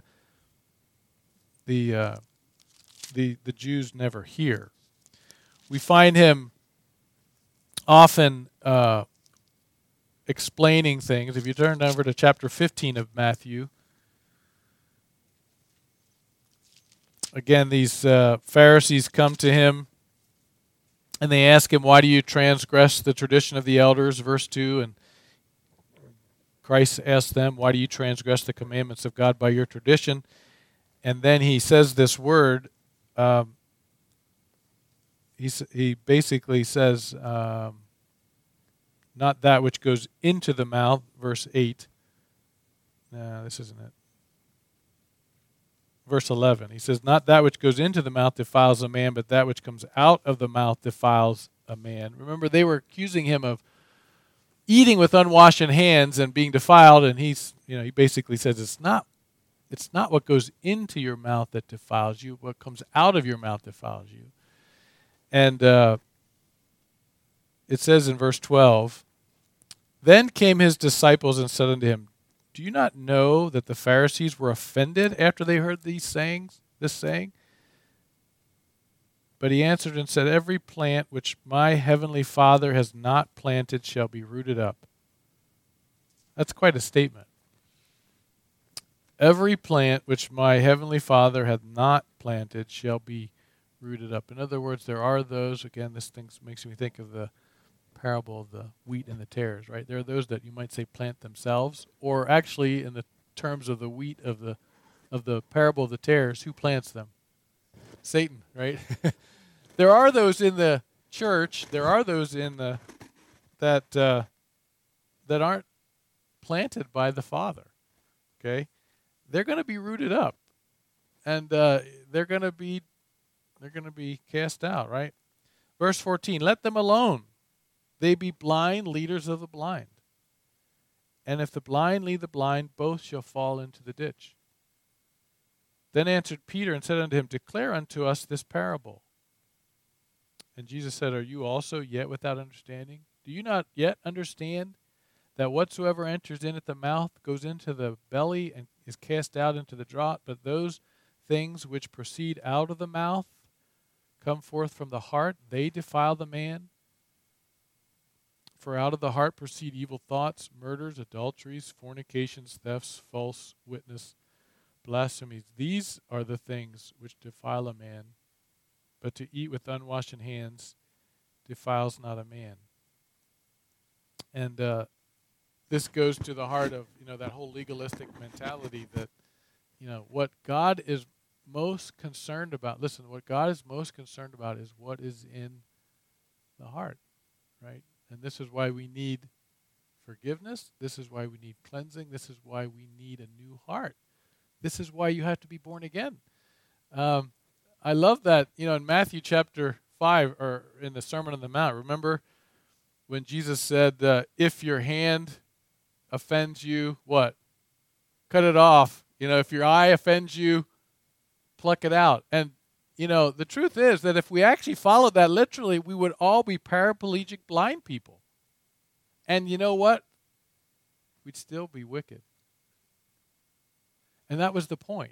A: the uh, the the Jews never hear. We find him often uh, explaining things. If you turn over to chapter fifteen of Matthew, again, these uh, Pharisees come to him and they ask him, why do you transgress the tradition of the elders? Verse two, and Christ asks them, why do you transgress the commandments of God by your tradition? And then he says this word, um, he, he basically says, um, not that which goes into the mouth, verse eight. No, this isn't it. Verse eleven, he says, not that which goes into the mouth defiles a man, but that which comes out of the mouth defiles a man. Remember, they were accusing him of eating with unwashed hands and being defiled, and he's, you know, he basically says it's not, it's not what goes into your mouth that defiles you, what comes out of your mouth defiles you. And uh, it says in verse twelve, then came his disciples and said unto him, do you not know that the Pharisees were offended after they heard these sayings, this saying? But he answered and said, every plant which my heavenly Father has not planted shall be rooted up. That's quite a statement. Every plant which my heavenly Father hath not planted shall be rooted up. In other words, there are those, again, this thing makes me think of the parable of the wheat and the tares, right? There are those that you might say plant themselves, or actually in the terms of the wheat of the of the parable of the tares, who plants them? Satan, right? There are those in the church, there are those in the that uh, that aren't planted by the Father. Okay? They're going to be rooted up. And uh, they're going to be they're going to be cast out, right? Verse fourteen, let them alone. They be blind leaders of the blind. And if the blind lead the blind, both shall fall into the ditch. Then answered Peter and said unto him, declare unto us this parable. And Jesus said, are you also yet without understanding? Do you not yet understand that whatsoever enters in at the mouth goes into the belly and is cast out into the draught? But those things which proceed out of the mouth come forth from the heart, they defile the man. For out of the heart proceed evil thoughts, murders, adulteries, fornications, thefts, false witness, blasphemies. These are the things which defile a man, but to eat with unwashed hands defiles not a man. And uh, this goes to the heart of, you know, that whole legalistic mentality that, you know, what God is most concerned about, listen, what God is most concerned about is what is in the heart, right? And this is why we need forgiveness. This is why we need cleansing. This is why we need a new heart. This is why you have to be born again. Um, I love that, you know, in Matthew chapter five, or in the Sermon on the Mount, remember when Jesus said, uh, if your hand offends you, what? Cut it off. You know, if your eye offends you, pluck it out. And, you know, the truth is that if we actually followed that literally, we would all be paraplegic blind people. And you know what? We'd still be wicked. And that was the point.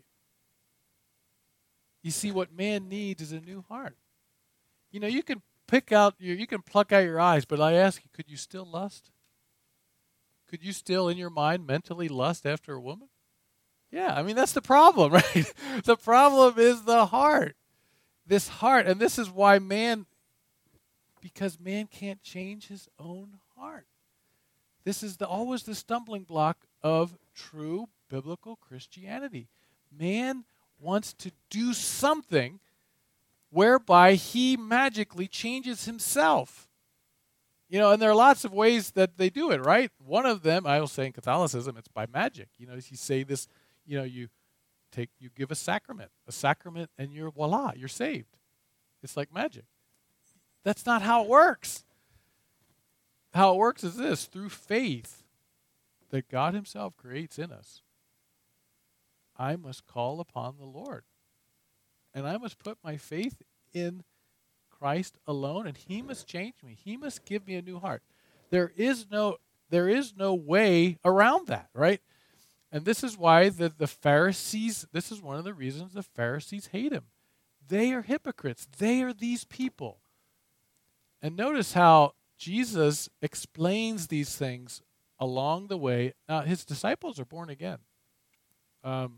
A: You see, what man needs is a new heart. You know, you can pick out, your, you can pluck out your eyes, but I ask you, could you still lust? Could you still, in your mind, mentally lust after a woman? Yeah, I mean, that's the problem, right? The problem is the heart. This heart, and this is why man, because man can't change his own heart. This is the, always the stumbling block of true biblical Christianity. Man wants to do something whereby he magically changes himself. You know, and there are lots of ways that they do it, right? One of them, I will say in Catholicism, it's by magic. You know, you say this, you know, you take, you give a sacrament, a sacrament, and you're, voila, you're saved. It's like magic. That's not how it works. How it works is this, through faith that God himself creates in us. I must call upon the Lord. And I must put my faith in Christ alone, and he must change me. He must give me a new heart. There is no, there is no way around that, right? And this is why the, the Pharisees, this is one of the reasons the Pharisees hate him. They are hypocrites. They are these people. And notice how Jesus explains these things along the way. Now, his disciples are born again. Um,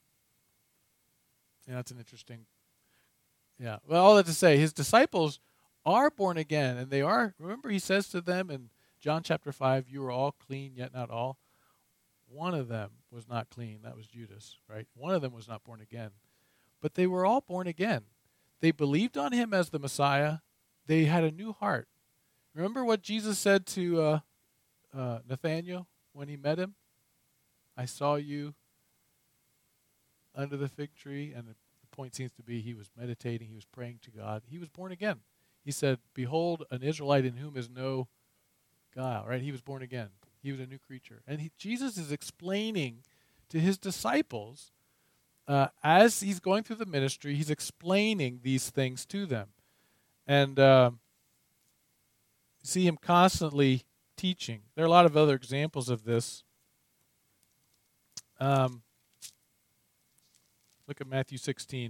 A: yeah, that's an interesting, yeah. Well, all that to say, his disciples are born again, and they are, remember he says to them in John chapter five, you are all clean, yet not all. One of them was not clean. That was Judas, right? One of them was not born again. But they were all born again. They believed on him as the Messiah. They had a new heart. Remember what Jesus said to uh, uh, Nathanael when he met him? I saw you under the fig tree, and the point seems to be he was meditating, he was praying to God. He was born again. He said, behold, an Israelite in whom is no guile, right? He was born again. He was a new creature. And he, Jesus is explaining to his disciples, uh, as he's going through the ministry, he's explaining these things to them. And uh, see him constantly teaching. There are a lot of other examples of this. Um, look at Matthew sixteen.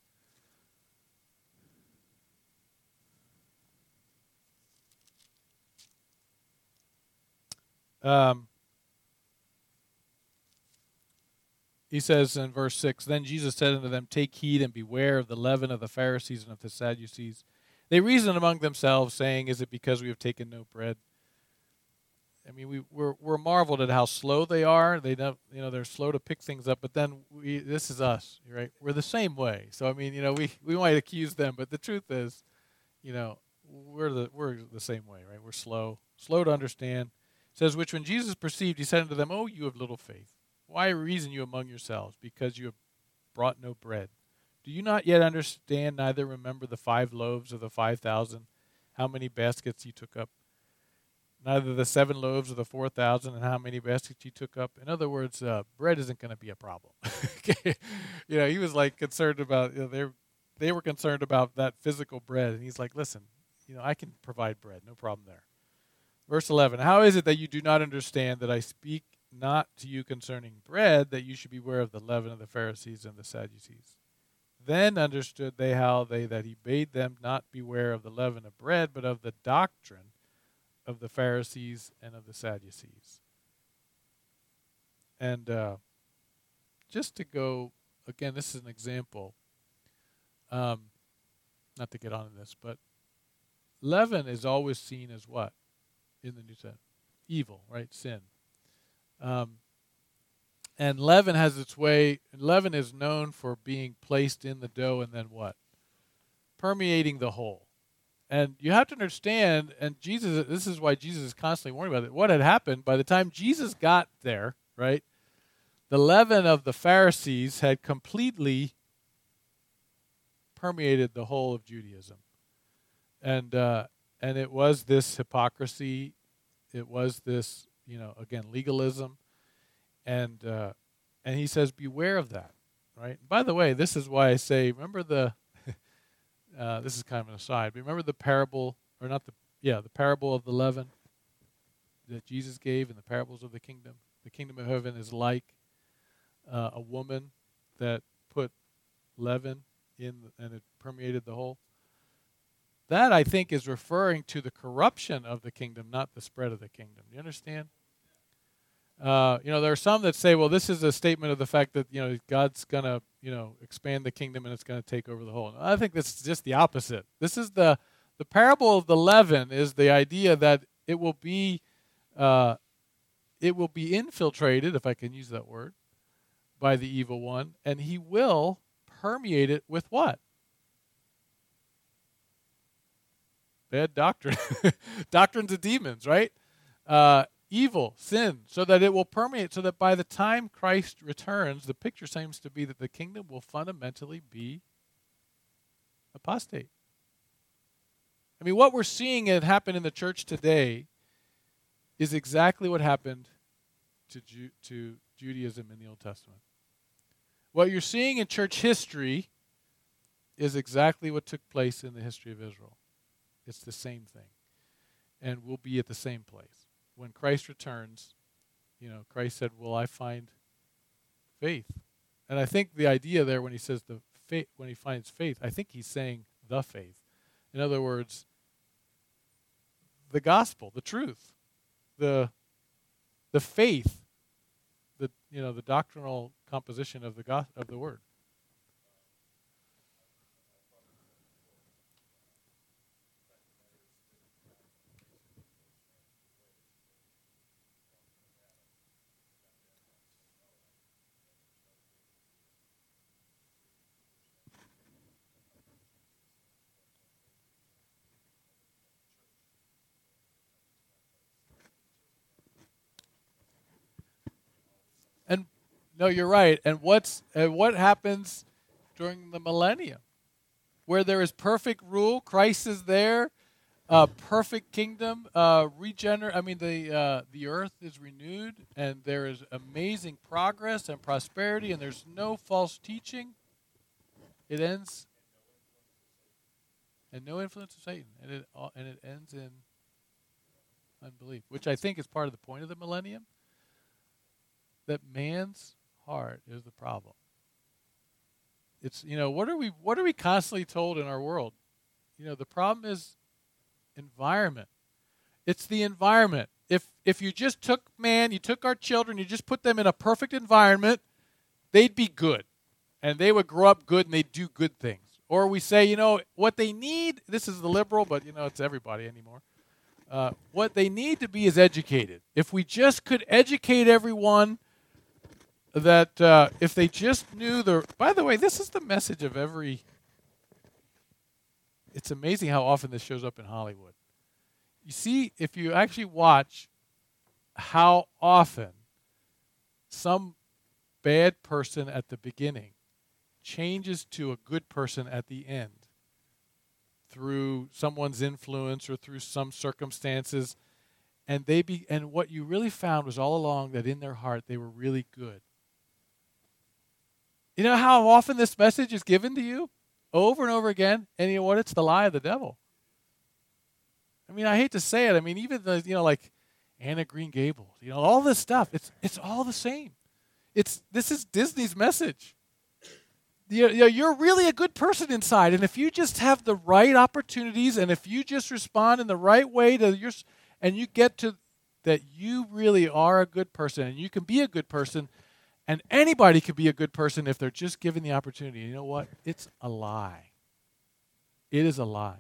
A: Um, he says in verse six, then Jesus said unto them, take heed and beware of the leaven of the Pharisees and of the Sadducees. They reasoned among themselves, saying, is it because we have taken no bread? I mean, we, we're, we're marveled at how slow they are. They don't, you know, they're slow to pick things up, but then we, this is us, right? We're the same way. So, I mean, you know, we, we might accuse them, but the truth is, you know, we're the, we're the same way, right? We're slow, slow to understand. It says, which when Jesus perceived, he said unto them, oh, you have little faith. Why reason you among yourselves? Because you have brought no bread. Do you not yet understand, neither remember the five loaves of the five thousand, how many baskets you took up? Neither the seven loaves of the four thousand, and how many baskets you took up? In other words, uh, bread isn't going to be a problem. You know, he was like concerned about, you know, they they were concerned about that physical bread, and he's like, listen, you know, I can provide bread, no problem there. Verse eleven, how is it that you do not understand that I speak not to you concerning bread, that you should beware of the leaven of the Pharisees and the Sadducees? Then understood they how they that he bade them not beware of the leaven of bread, but of the doctrine of the Pharisees and of the Sadducees. And uh, just to go, again, this is an example, um, not to get on to this, but leaven is always seen as what in the New Testament? Evil, right? Sin. Um, and leaven has its way, leaven is known for being placed in the dough and then what? Permeating the whole. And you have to understand, and Jesus, this is why Jesus is constantly warning about it. What had happened by the time Jesus got there, right? The leaven of the Pharisees had completely permeated the whole of Judaism. And uh, and it was this hypocrisy. It was this, you know, again, legalism. And uh, and he says, beware of that, right? By the way, this is why I say, remember the, uh, this is kind of an aside, but remember the parable, or not the, yeah, the parable of the leaven that Jesus gave in the parables of the kingdom. The kingdom of heaven is like uh, a woman that put leaven in and it permeated the whole. That, I think, is referring to the corruption of the kingdom, not the spread of the kingdom. Do you understand? Uh, you know, there are some that say, well, this is a statement of the fact that, you know, God's going to, you know, expand the kingdom and it's going to take over the whole. And I think this is just the opposite. This is the, the parable of the leaven is the idea that it will be, uh, it will be infiltrated, if I can use that word, by the evil one, and he will permeate it with what? Bad doctrine. Doctrines of demons, right? Uh, evil, sin, so that it will permeate, so that by the time Christ returns, the picture seems to be that the kingdom will fundamentally be apostate. I mean, what we're seeing it happen in the church today is exactly what happened to, Ju- to Judaism in the Old Testament. What you're seeing in church history is exactly what took place in the history of Israel. It's the same thing. And we'll be at the same place. When Christ returns, you know, Christ said, will I find faith? And I think the idea there when he says the faith, when he finds faith, I think he's saying the faith. In other words, the gospel, the truth, the the faith, the you know, the doctrinal composition of the go- of the word. And no, you're right. And what's and what happens during the millennium, where there is perfect rule? Christ is there, uh, perfect kingdom, uh, regenerate. I mean, the uh, the earth is renewed, and there is amazing progress and prosperity, and there's no false teaching. It ends, and no influence of Satan, and it uh, and it ends in unbelief, which I think is part of the point of the millennium. That man's heart is the problem. It's, you know, what are we what are we constantly told in our world? You know, the problem is environment. It's the environment. If if you just took man, you took our children, you just put them in a perfect environment, they'd be good. And they would grow up good and they'd do good things. Or we say, you know, what they need, this is the liberal, but you know, it's everybody anymore. Uh, what they need to be is educated. If we just could educate everyone, that uh, if they just knew the... By the way, this is the message of every... It's amazing how often this shows up in Hollywood. You see, if you actually watch how often some bad person at the beginning changes to a good person at the end through someone's influence or through some circumstances, and they be and what you really found was all along that in their heart they were really good. You know how often this message is given to you? Over and over again. And you know what? It's the lie of the devil. I mean, I hate to say it. I mean, even the, you know, like Anne of Green Gables, you know, all this stuff, it's it's all the same. It's This is Disney's message. you know, you're really a good person inside. And if you just have the right opportunities, and if you just respond in the right way to your, and you get to that you really are a good person, and you can be a good person, and anybody can be a good person if they're just given the opportunity. You know what? It's a lie. It is a lie.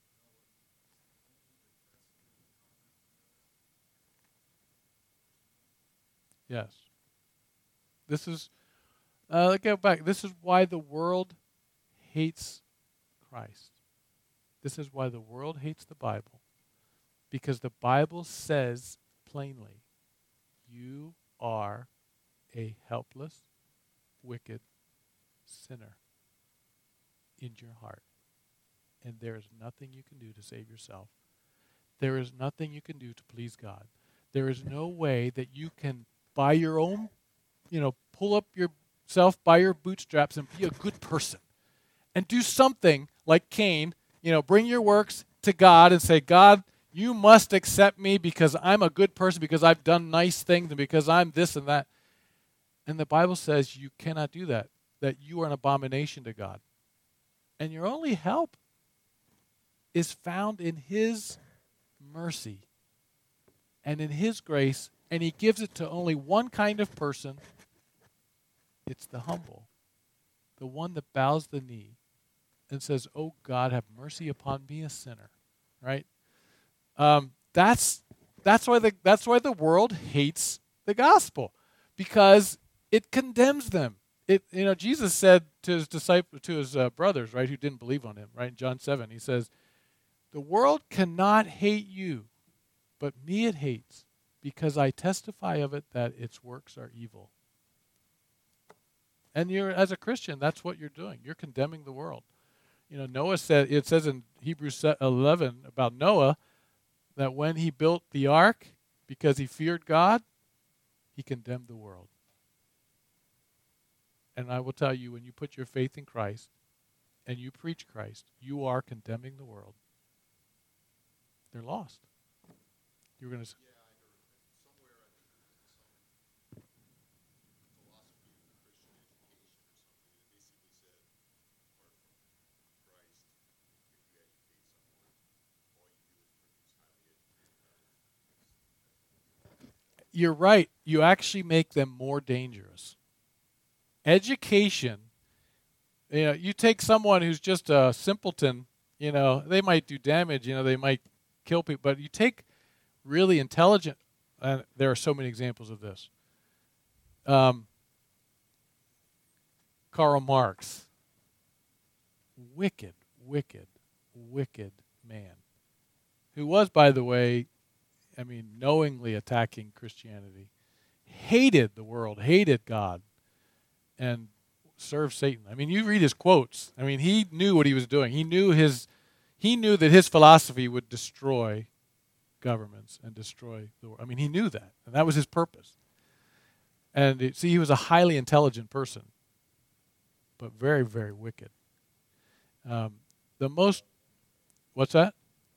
A: Yes. This is, uh, let's go back. This is why the world hates Christ. This is why the world hates the Bible. Because the Bible says plainly, you are a helpless, wicked sinner in your heart. And there is nothing you can do to save yourself. There is nothing you can do to please God. There is no way that you can, by your own, you know, pull up yourself by your bootstraps and be a good person. And do something like Cain, you know, bring your works to God and say, God, you must accept me because I'm a good person, because I've done nice things, and because I'm this and that. And the Bible says you cannot do that, that you are an abomination to God. And your only help is found in His mercy and in His grace, and He gives it to only one kind of person. It's the humble, the one that bows the knee and says, oh God, have mercy upon me, a sinner. Right? Um, that's that's why the that's why the world hates the gospel, because it condemns them. It you know Jesus said to his disciples, to his uh, brothers, right, who didn't believe on Him, right, in John seven, He says, the world cannot hate you, but me it hates, because I testify of it that its works are evil. And you're, as a Christian, that's what you're doing. You're condemning the world. You know, Noah said, it says in Hebrews eleven about Noah, that when he built the ark, because he feared God, he condemned the world. And I will tell you, when you put your faith in Christ and you preach Christ, you are condemning the world. They're lost. You were going to say.
B: Yeah, I heard somewhere. I think it was in some philosophy of Christian education or something that basically said, apart from Christ, if you educate someone, all you do is produce highly educated.
A: You're right. You actually make them more dangerous. Education, you know, you take someone who's just a simpleton, you know, they might do damage, you know, they might kill people, but you take really intelligent, and there are so many examples of this. Um, Karl Marx, wicked, wicked, wicked man, who was, by the way, I mean, knowingly attacking Christianity, hated the world, hated God, and served Satan. I mean, you read his quotes. I mean, he knew what he was doing. He knew his, he knew that his philosophy would destroy governments and destroy the world. I mean, he knew that, and that was his purpose. And it, see, he was a highly intelligent person, but very, very wicked. Um, the most, what's that?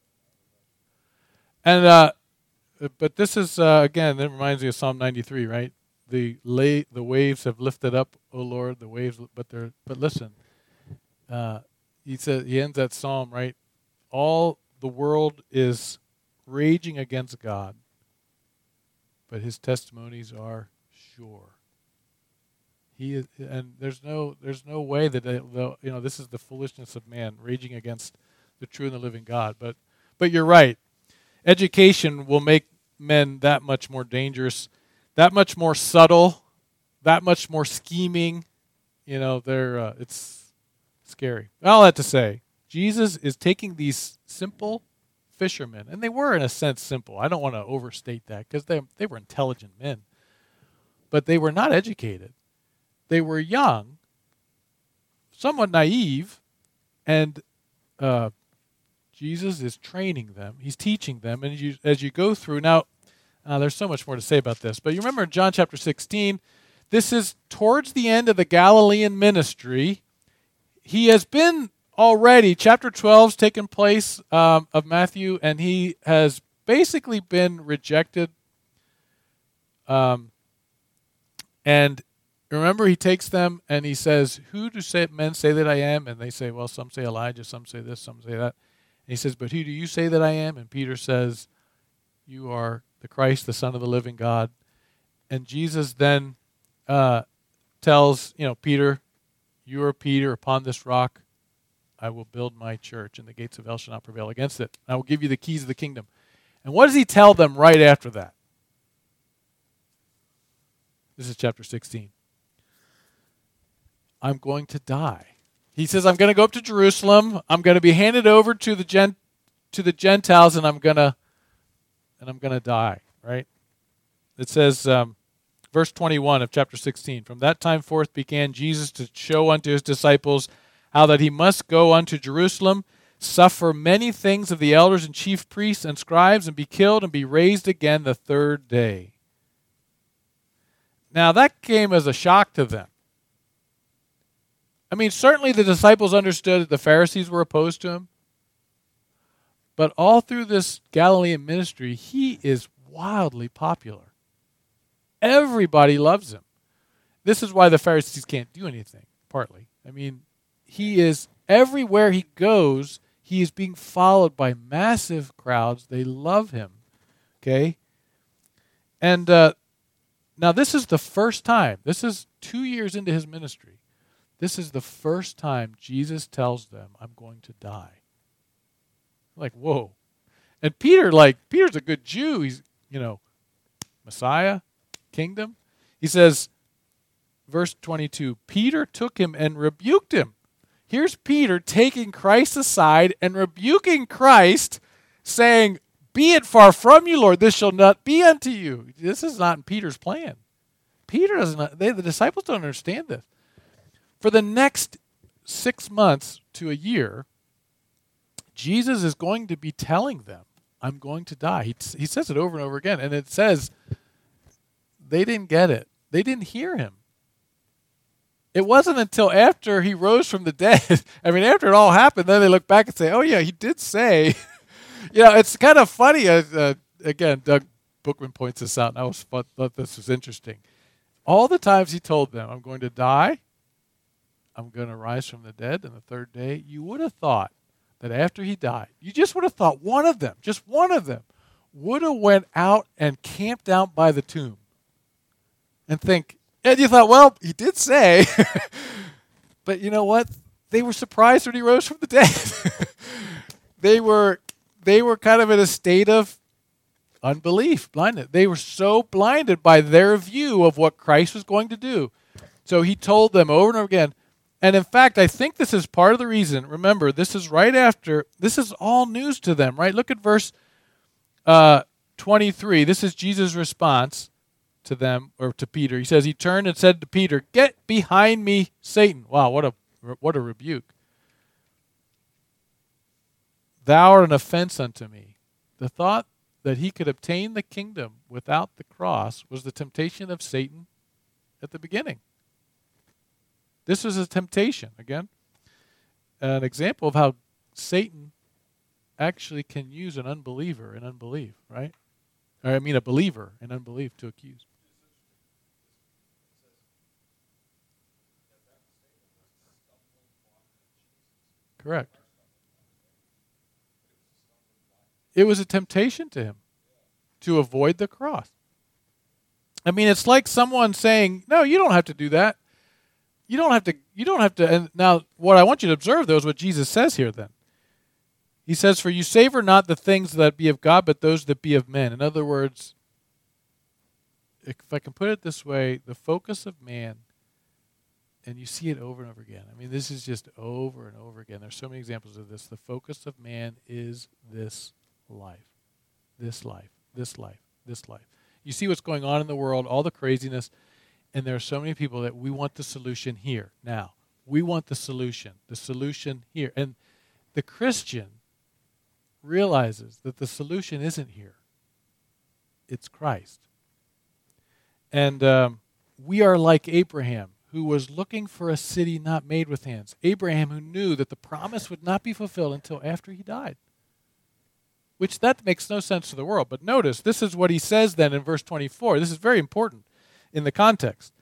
A: And uh, but this is uh, again, it reminds me of Psalm ninety-three, right? The lay, the waves have lifted up, O Lord, the waves, but they're but listen. Uh, he says he ends that psalm, right? All the world is raging against God, but His testimonies are sure. He is, and there's no there's no way that they, you know this is the foolishness of man raging against the true and the living God. But but you're right. Education will make men that much more dangerous, that much more subtle, that much more scheming. You know, they're uh, it's scary. All that to say, Jesus is taking these simple fishermen, and they were in a sense simple. I don't want to overstate that, because they they were intelligent men, but they were not educated. They were young, somewhat naive, and uh, Jesus is training them. He's teaching them, and you, as you go through now, uh, there's so much more to say about this. But you remember in John chapter sixteen, this is towards the end of the Galilean ministry. He has been already, chapter twelve's taken place um, of Matthew, and he has basically been rejected. Um, and remember, he takes them and he says, who do say, men say that I am? And they say, well, some say Elijah, some say this, some say that. And he says, but who do you say that I am? And Peter says, you are the Christ, the Son of the living God. And Jesus then uh, tells, you know, Peter, you are Peter, upon this rock I will build my church, and the gates of hell shall not prevail against it. I will give you the keys of the kingdom. And what does he tell them right after that? This is chapter sixteen. I'm going to die. He says, I'm going to go up to Jerusalem. I'm going to be handed over to the Gent- to the Gentiles, and I'm going to and I'm going to die, right? It says, um, verse twenty-one of chapter sixteen, from that time forth began Jesus to show unto his disciples how that he must go unto Jerusalem, suffer many things of the elders and chief priests and scribes, and be killed and be raised again the third day. Now that came as a shock to them. I mean, certainly the disciples understood that the Pharisees were opposed to him, but all through this Galilean ministry, he is wildly popular. Everybody loves him. This is why the Pharisees can't do anything, partly. I mean, he is, everywhere he goes, he is being followed by massive crowds. They love him, okay? And uh, now this is the first time, this is two years into his ministry, this is the first time Jesus tells them, I'm going to die. Like, whoa. And Peter, like, Peter's a good Jew. He's, you know, Messiah, kingdom. He says, verse twenty-two, Peter took him and rebuked him. Here's Peter taking Christ aside and rebuking Christ, saying, be it far from you, Lord, this shall not be unto you. This is not in Peter's plan. Peter doesn't, they, the disciples don't understand this. For the next six months to a year, Jesus is going to be telling them, I'm going to die. He, he says it over and over again, and it says they didn't get it. They didn't hear him. It wasn't until after he rose from the dead, I mean, after it all happened, then they look back and say, oh, yeah, he did say. You know, it's kind of funny. Uh, uh, again, Doug Bookman points this out, and I always thought, thought this was interesting. All the times he told them, I'm going to die, I'm going to rise from the dead on the third day, you would have thought that after he died, you just would have thought one of them, just one of them, would have went out and camped out by the tomb and think, and you thought, well, he did say, but you know what? They were surprised when he rose from the dead. they were they were kind of in a state of unbelief, blindness. They were so blinded by their view of what Christ was going to do. So he told them over and over again. And in fact, I think this is part of the reason. Remember, this is right after, this is all news to them, right? Look at verse uh, twenty-three. This is Jesus' response to them, or to Peter. He says, he turned and said to Peter, get behind me, Satan. Wow, what a what a rebuke. Thou art an offense unto me. The thought that he could obtain the kingdom without the cross was the temptation of Satan at the beginning. This was a temptation, again, an example of how Satan actually can use an unbeliever in unbelief, right? Or I mean a believer in unbelief to accuse. Correct. It was a temptation to him to avoid the cross. I mean, it's like someone saying, no, you don't have to do that. You don't have to, you don't have to, and now what I want you to observe, though, is what Jesus says here then. He says, for you savor not the things that be of God, but those that be of men. In other words, if I can put it this way, the focus of man, and you see it over and over again. I mean, this is just over and over again. There's so many examples of this. The focus of man is this life, this life, this life, this life. You see what's going on in the world, all the craziness, and there are so many people that we want the solution here, now. We want the solution, the solution here. And the Christian realizes that the solution isn't here. It's Christ. And um, we are like Abraham, who was looking for a city not made with hands. Abraham, who knew that the promise would not be fulfilled until after he died. Which that makes no sense to the world. But notice, this is what he says then in verse twenty-four. This is very important in the context.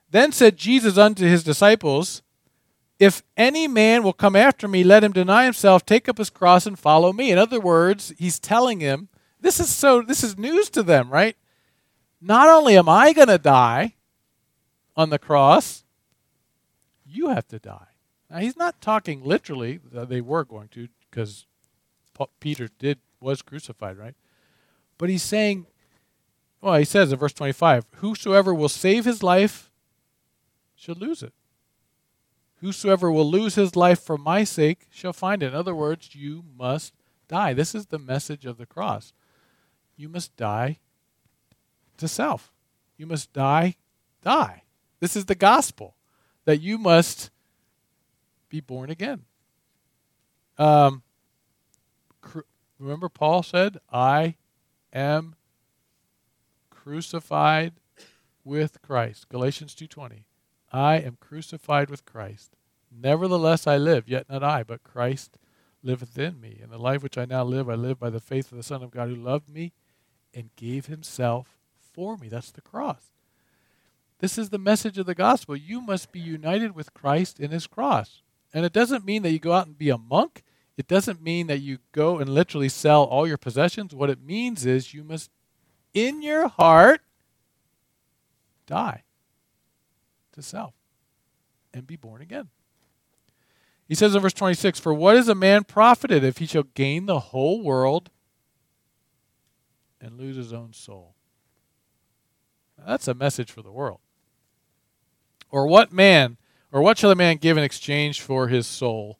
A: Then said Jesus unto his disciples, if any man will come after me, let him deny himself, take up his cross, and follow me. In other words, he's telling him, this is so, this is news to them, right? Not only am I going to die on the cross, you have to die. Now, he's not talking literally. They were going to, because Peter did was crucified, right? But he's saying, well, he says in verse twenty-five, whosoever will save his life shall lose it. Whosoever will lose his life for my sake shall find it. In other words, you must die. This is the message of the cross. You must die to self. You must die, die. This is the gospel, that you must be born again. Um, cru- remember Paul said, I am crucified with Christ. Galatians two twenty. I am crucified with Christ. Nevertheless I live, yet not I, but Christ liveth in me. And the life which I now live, I live by the faith of the Son of God who loved me and gave himself for me. That's the cross. This is the message of the gospel. You must be united with Christ in his cross. And it doesn't mean that you go out and be a monk. It doesn't mean that you go and literally sell all your possessions. What it means is you must, in your heart, die to self and be born again. He says in verse twenty-six, for what is a man profited if he shall gain the whole world and lose his own soul? Now, that's a message for the world. Or what man, or what shall a man give in exchange for his soul?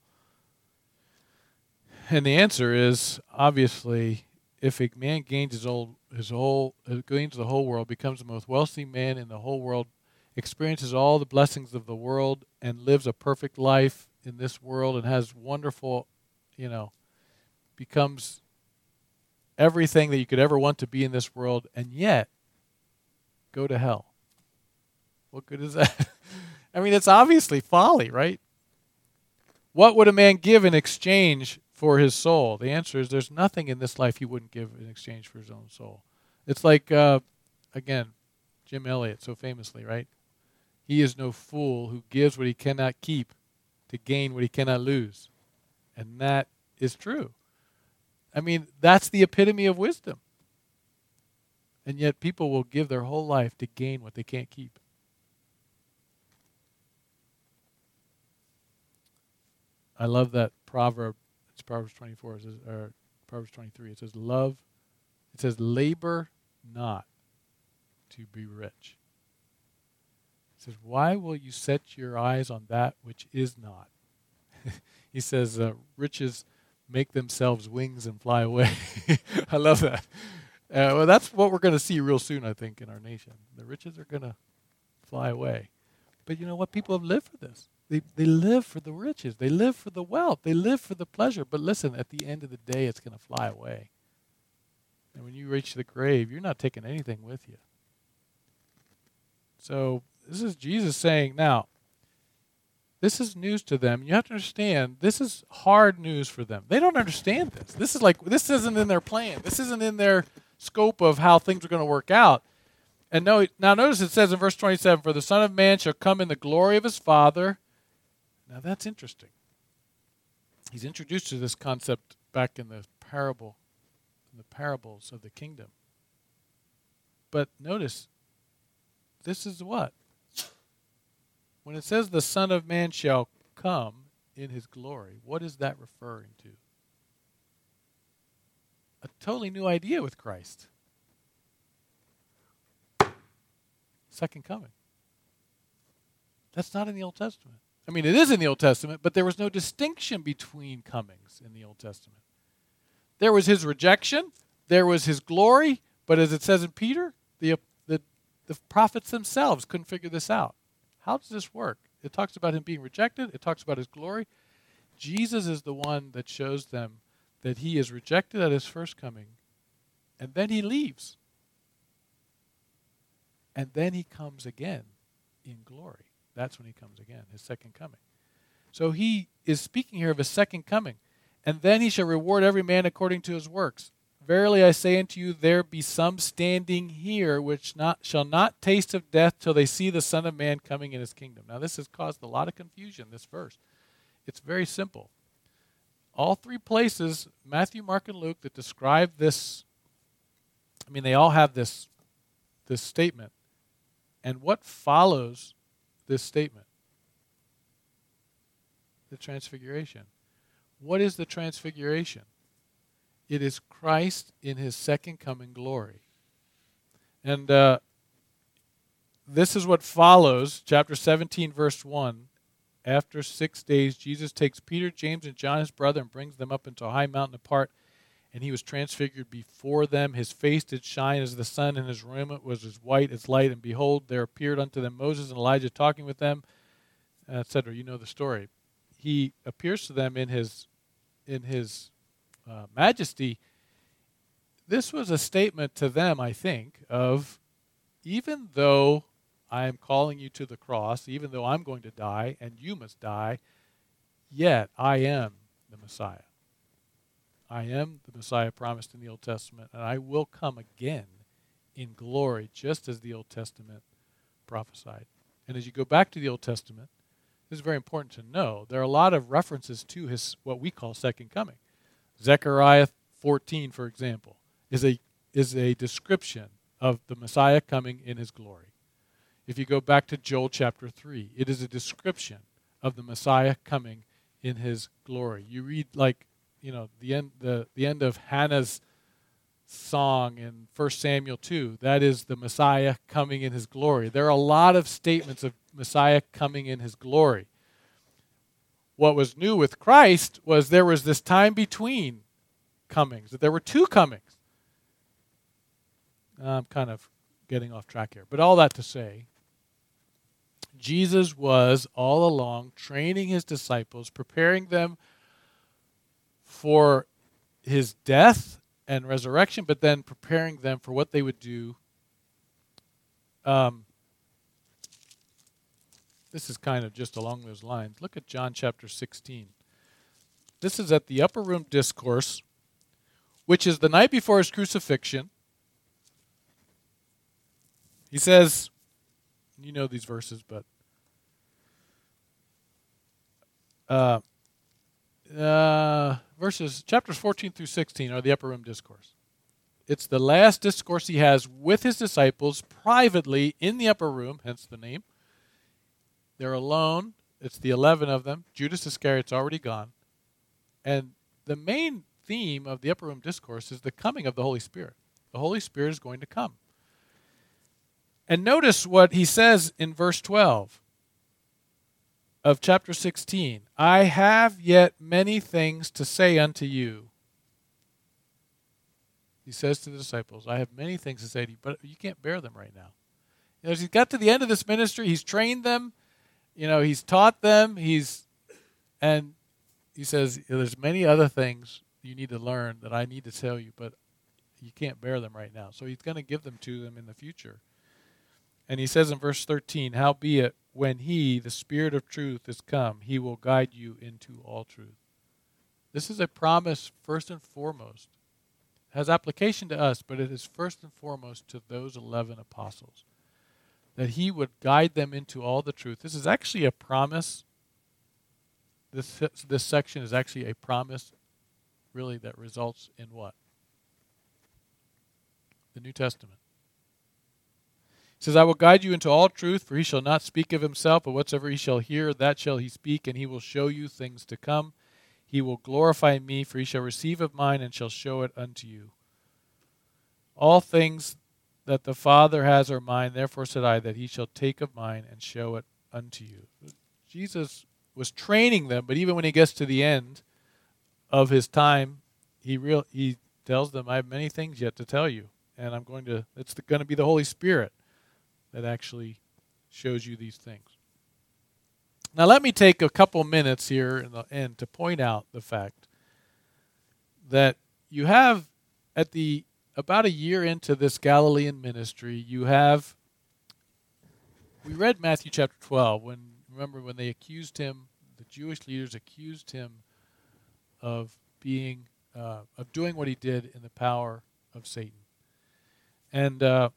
A: And the answer is, obviously, if a man gains his whole, his whole, gains the whole world, becomes the most wealthy man in the whole world, experiences all the blessings of the world, and lives a perfect life in this world, and has wonderful, you know, becomes everything that you could ever want to be in this world, and yet go to hell. What good is that? I mean, it's obviously folly, right? What would a man give in exchange for his soul? The answer is there's nothing in this life he wouldn't give in exchange for his own soul. It's like, uh, again, Jim Elliot so famously, right? He is no fool who gives what he cannot keep to gain what he cannot lose. And that is true. I mean, that's the epitome of wisdom. And yet people will give their whole life to gain what they can't keep. I love that proverb. It's Proverbs twenty-four, it says, or Proverbs twenty-three. It says, love, it says, labor not to be rich. It says, why will you set your eyes on that which is not? He says, uh, riches make themselves wings and fly away. I love that. Uh, well, that's what we're going to see real soon, I think, in our nation. The riches are going to fly away. But you know what? People have lived for this. They they live for the riches. They live for the wealth. They live for the pleasure. But listen, at the end of the day, it's going to fly away. And when you reach the grave, you're not taking anything with you. So this is Jesus saying, now, this is news to them. You have to understand, this is hard news for them. They don't understand this. This is like, this isn't in their plan. This isn't in their scope of how things are going to work out. And no, now notice it says in verse twenty-seven, for the Son of Man shall come in the glory of his Father. Now that's interesting. He's introduced to this concept back in the parable, in the parables of the kingdom. But notice, this is what? When it says the Son of Man shall come in his glory, what is that referring to? A totally new idea with Christ. Second coming. That's not in the Old Testament. I mean, it is in the Old Testament, but there was no distinction between comings in the Old Testament. There was his rejection, there was his glory, but as it says in Peter, the, the, the prophets themselves couldn't figure this out. How does this work? It talks about him being rejected, it talks about his glory. Jesus is the one that shows them that he is rejected at his first coming, and then he leaves. And then he comes again in glory. That's when he comes again, his second coming. So he is speaking here of his second coming. And then he shall reward every man according to his works. Verily I say unto you, there be some standing here which not shall not taste of death till they see the Son of Man coming in his kingdom. Now this has caused a lot of confusion, this verse. It's very simple. All three places, Matthew, Mark, and Luke, that describe this, I mean, they all have this, this statement. And what follows this statement? The transfiguration. What is the transfiguration? It is Christ in his second coming glory. And uh, this is what follows, chapter seventeen, verse one. After six days, Jesus takes Peter, James, and John, his brother, and brings them up into a high mountain apart. And he was transfigured before them. His face did shine as the sun, and his raiment was as white as light. And behold, there appeared unto them Moses and Elijah talking with them, et cetera. You know the story. He appears to them in his in his uh, majesty. This was a statement to them, I think, of even though I am calling you to the cross, even though I'm going to die and you must die, yet I am the Messiah. I am the Messiah promised in the Old Testament, and I will come again in glory, just as the Old Testament prophesied. And as you go back to the Old Testament, this is very important to know. There are a lot of references to his what we call second coming. Zechariah fourteen, for example, is a is a description of the Messiah coming in his glory. If you go back to Joel chapter three, it is a description of the Messiah coming in his glory. You read like, you know, the end the, the end of Hannah's song in First Samuel two. That is the Messiah coming in his glory. There are a lot of statements of Messiah coming in his glory. What was new with Christ was there was this time between comings, that there were two comings. I'm kind of getting off track here. But all that to say, Jesus was all along training his disciples, preparing them for his death and resurrection, but then preparing them for what they would do. Um, this is kind of just along those lines. Look at John chapter sixteen. This is at the Upper Room Discourse, which is the night before his crucifixion. He says, you know these verses, but uh, uh, verses, chapters fourteen through sixteen are the Upper Room Discourse. It's the last discourse he has with his disciples privately in the upper room, hence the name. They're alone. It's the eleven of them. Judas Iscariot's already gone. And the main theme of the Upper Room Discourse is the coming of the Holy Spirit. The Holy Spirit is going to come. And notice what he says in verse twelve of chapter sixteen. I have yet many things to say unto you. He says to the disciples, I have many things to say to you, but you can't bear them right now. You know, as he's got to the end of this ministry, he's trained them, you know, he's taught them, he's, and he says, there's many other things you need to learn that I need to tell you, but you can't bear them right now. So he's going to give them to them in the future. And he says in verse thirteen, howbeit, when he, the Spirit of truth, is come, he will guide you into all truth. This is a promise first and foremost. It has application to us, but it is first and foremost to those eleven apostles, that he would guide them into all the truth. This is actually a promise. This, this section is actually a promise, really, that results in what? The New Testament. He says, I will guide you into all truth, for he shall not speak of himself, but whatsoever he shall hear, that shall he speak, and he will show you things to come. He will glorify me, for he shall receive of mine, and shall show it unto you. All things that the Father has are mine, therefore said I, that he shall take of mine, and show it unto you. Jesus was training them, but even when he gets to the end of his time, he real he tells them, I have many things yet to tell you, and I'm going to, it's the, going to be the Holy Spirit that actually shows you these things. Now let me take a couple minutes here in the end to point out the fact that you have at the about a year into this Galilean ministry, you have, we read Matthew chapter twelve, when, remember when they accused him, the Jewish leaders accused him of being uh, of doing what he did in the power of Satan. And uh,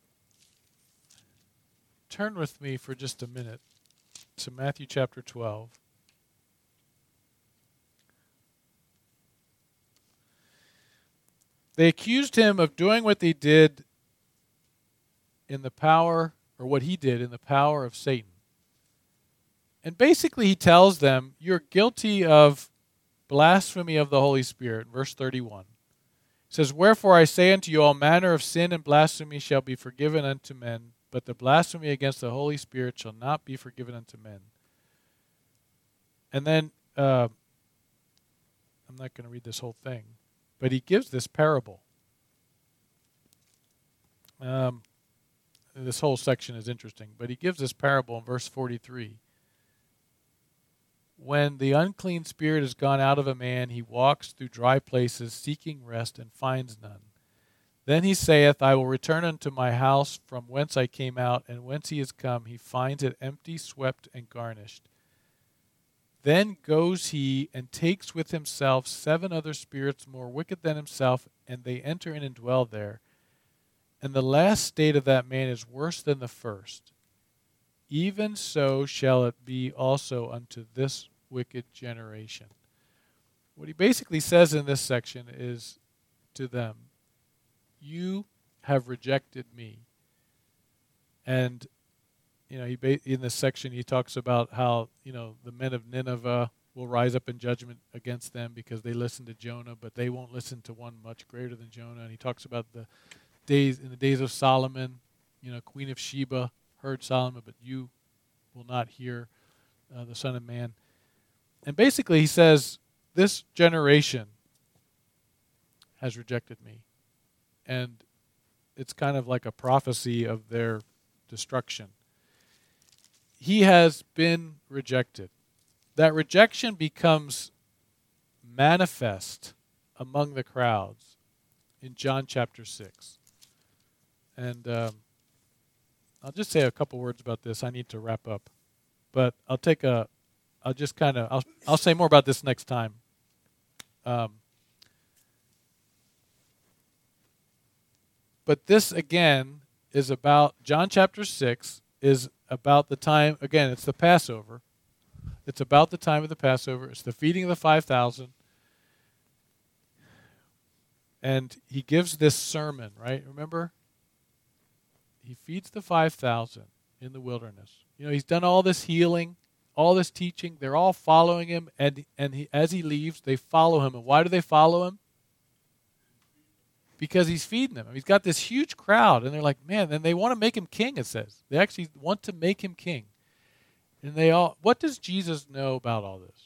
A: turn with me for just a minute to Matthew chapter twelve. They accused him of doing what they did in the power, or what he did in the power of Satan. And basically he tells them, you're guilty of blasphemy of the Holy Spirit. Verse thirty-one. It says, wherefore I say unto you, all manner of sin and blasphemy shall be forgiven unto men, but the blasphemy against the Holy Spirit shall not be forgiven unto men. And then, uh, I'm not going to read this whole thing, but he gives this parable. Um, this whole section is interesting, but he gives this parable in verse forty-three. When the unclean spirit is gone out of a man, he walks through dry places, seeking rest, and finds none. Then he saith, I will return unto my house from whence I came out, and whence he is come, he finds it empty, swept, and garnished. Then goes he and takes with himself seven other spirits more wicked than himself, and they enter in and dwell there. And the last state of that man is worse than the first. Even so shall it be also unto this wicked generation. What he basically says in this section is to them, you have rejected me. And, you know, he in this section he talks about how, you know, the men of Nineveh will rise up in judgment against them because they listened to Jonah, but they won't listen to one much greater than Jonah. And he talks about the days, in the days of Solomon, you know, Queen of Sheba heard Solomon, but you will not hear uh, the Son of Man. And basically he says, this generation has rejected me. And it's kind of like a prophecy of their destruction. He has been rejected. That rejection becomes manifest among the crowds in John chapter six. And um, I'll just say a couple words about this. I need to wrap up. But I'll take a, I'll just kind of, I'll, I'll say more about this next time. Um, but this, again, is about, John chapter six is about the time, again, it's the Passover. It's about the time of the Passover. It's the feeding of the five thousand. And he gives this sermon, right? Remember? He feeds the five thousand in the wilderness. You know, he's done all this healing, all this teaching. They're all following him, and and he, as he leaves, they follow him. And why do they follow him? Because he's feeding them. He's got this huge crowd, and they're like, man, and they want to make him king, it says. They actually want to make him king. And they all, what does Jesus know about all this?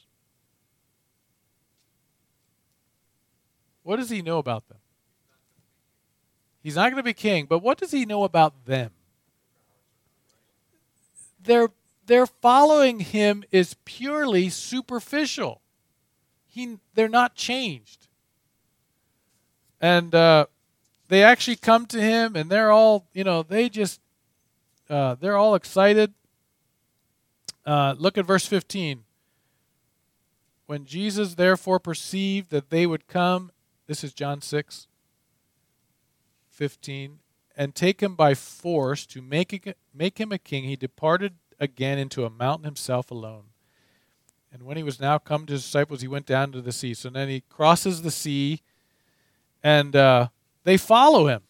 A: What does he know about them? He's not going to be king, but what does he know about them? Their, their following him is purely superficial. He, they're not changed. And uh, they actually come to him, and they're all, you know, they just, uh, they're all excited. Uh, look at verse fifteen. When Jesus therefore perceived that they would come, this is John six, fifteen, and take him by force to make, a, make him a king, he departed again into a mountain himself alone. And when he was now come to his disciples, he went down to the sea. So then he crosses the sea, and uh, they follow him.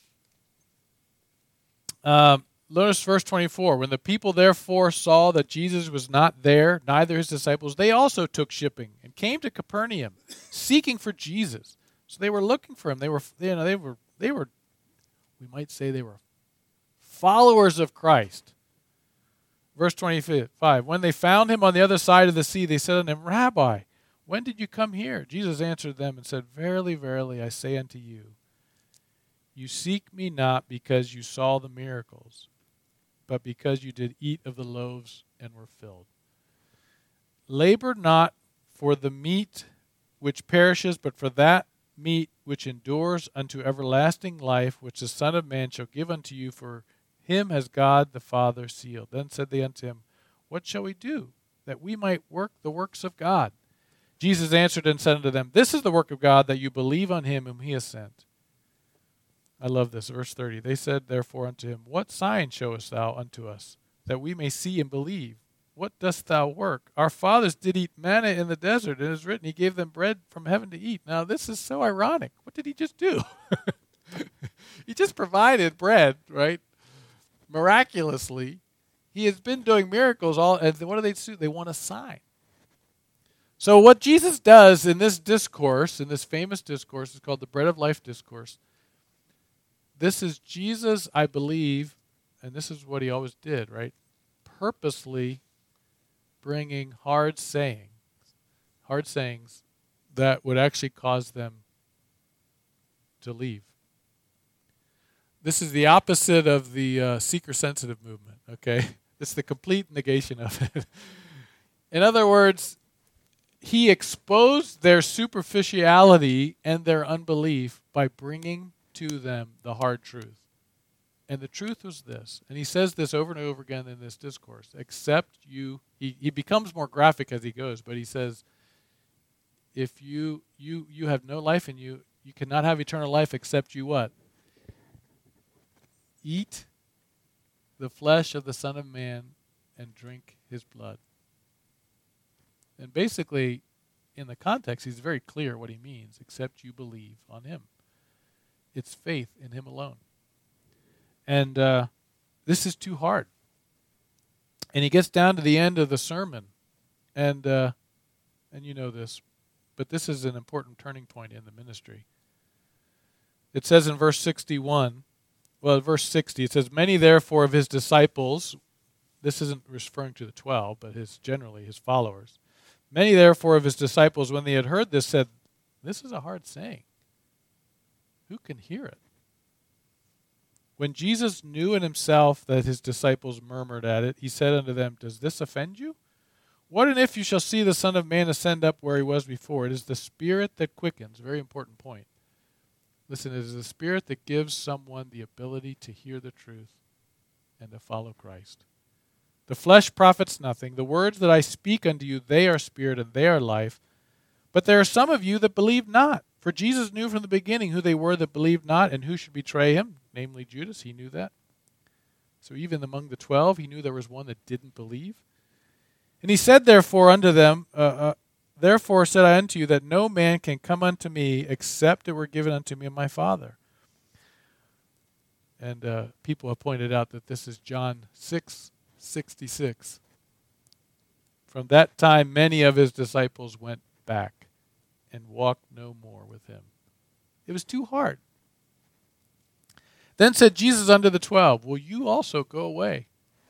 A: Um, notice verse twenty-four. When the people therefore saw that Jesus was not there, neither his disciples, they also took shipping and came to Capernaum, seeking for Jesus. So they were looking for him. They were, you know, they were, they were, we might say they were followers of Christ. Verse twenty-five. When they found him on the other side of the sea, they said unto him, Rabbi, when did you come here? Jesus answered them and said, Verily, verily, I say unto you, you seek me not because you saw the miracles, but because you did eat of the loaves and were filled. Labor not for the meat which perishes, but for that meat which endures unto everlasting life, which the Son of Man shall give unto you, for him has God the Father sealed. Then said they unto him, What shall we do, that we might work the works of God? Jesus answered and said unto them, This is the work of God, that you believe on him whom he has sent. I love this. Verse thirty. They said therefore unto him, What sign showest thou unto us, that we may see and believe? What dost thou work? Our fathers did eat manna in the desert. It is written, he gave them bread from heaven to eat. Now this is so ironic. What did he just do? He just provided bread, right? Miraculously. He has been doing miracles all, and what do they do? They want a sign. So what Jesus does in this discourse, in this famous discourse, is called the Bread of Life discourse. This is Jesus, I believe, and this is what he always did, right? Purposely bringing hard sayings, hard sayings that would actually cause them to leave. This is the opposite of the uh, seeker-sensitive movement, okay? It's the complete negation of it. In other words, he exposed their superficiality and their unbelief by bringing to them the hard truth. And the truth was this, and he says this over and over again in this discourse, except you, he, he becomes more graphic as he goes, but he says, if you you you have no life in you, you cannot have eternal life except you what? Eat the flesh of the Son of Man and drink his blood. And basically, in the context, he's very clear what he means, except you believe on him. It's faith in him alone. And uh, this is too hard. And he gets down to the end of the sermon, and uh, and you know this, but this is an important turning point in the ministry. It says in verse sixty-one, well, verse sixty, it says, Many therefore of his disciples, this isn't referring to the twelve, but his generally his followers. Many therefore of his disciples, when they had heard this, said, This is a hard saying. Who can hear it? When Jesus knew in himself that his disciples murmured at it, he said unto them, Does this offend you? What and if you shall see the Son of Man ascend up where he was before? It is the Spirit that quickens. Very important point. Listen, it is the Spirit that gives someone the ability to hear the truth and to follow Christ. The flesh profits nothing. The words that I speak unto you, they are spirit and they are life. But there are some of you that believe not. For Jesus knew from the beginning who they were that believed not and who should betray him, namely Judas. He knew that. So even among the twelve, he knew there was one that didn't believe. And he said therefore unto them, uh, uh, Therefore said I unto you that no man can come unto me except it were given unto me of my Father. And uh, people have pointed out that this is John six sixty-six. From that time many of his disciples went back and walked no more with him. It was too hard. Then said Jesus unto the twelve, Will you also go away?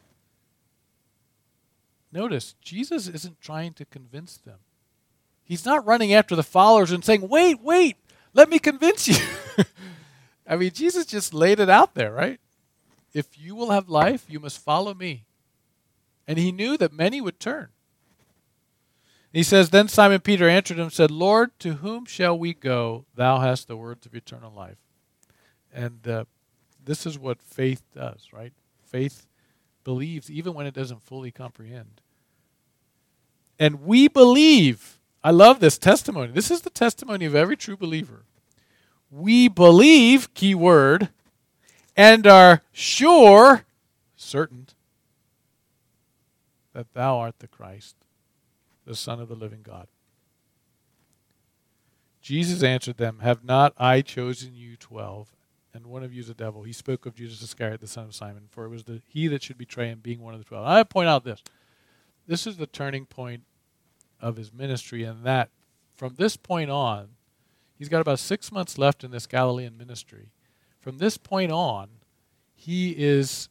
A: Notice, Jesus isn't trying to convince them. He's not running after the followers and saying, Wait, wait, let me convince you. I mean, Jesus just laid it out there, right? If you will have life, you must follow me. And he knew that many would turn. He says, Then Simon Peter answered him and said, Lord, to whom shall we go? Thou hast the words of eternal life. And uh, this is what faith does, right? Faith believes even when it doesn't fully comprehend. And we believe. I love this testimony. This is the testimony of every true believer. We believe, key word, and are sure, certain, that thou art the Christ, the Son of the living God. Jesus answered them, Have not I chosen you twelve, and one of you is a devil? He spoke of Judas Iscariot, the son of Simon, for it was the, he that should betray him, being one of the twelve. I point out this. This is the turning point of his ministry, and that from this point on, he's got about six months left in this Galilean ministry. From this point on, he is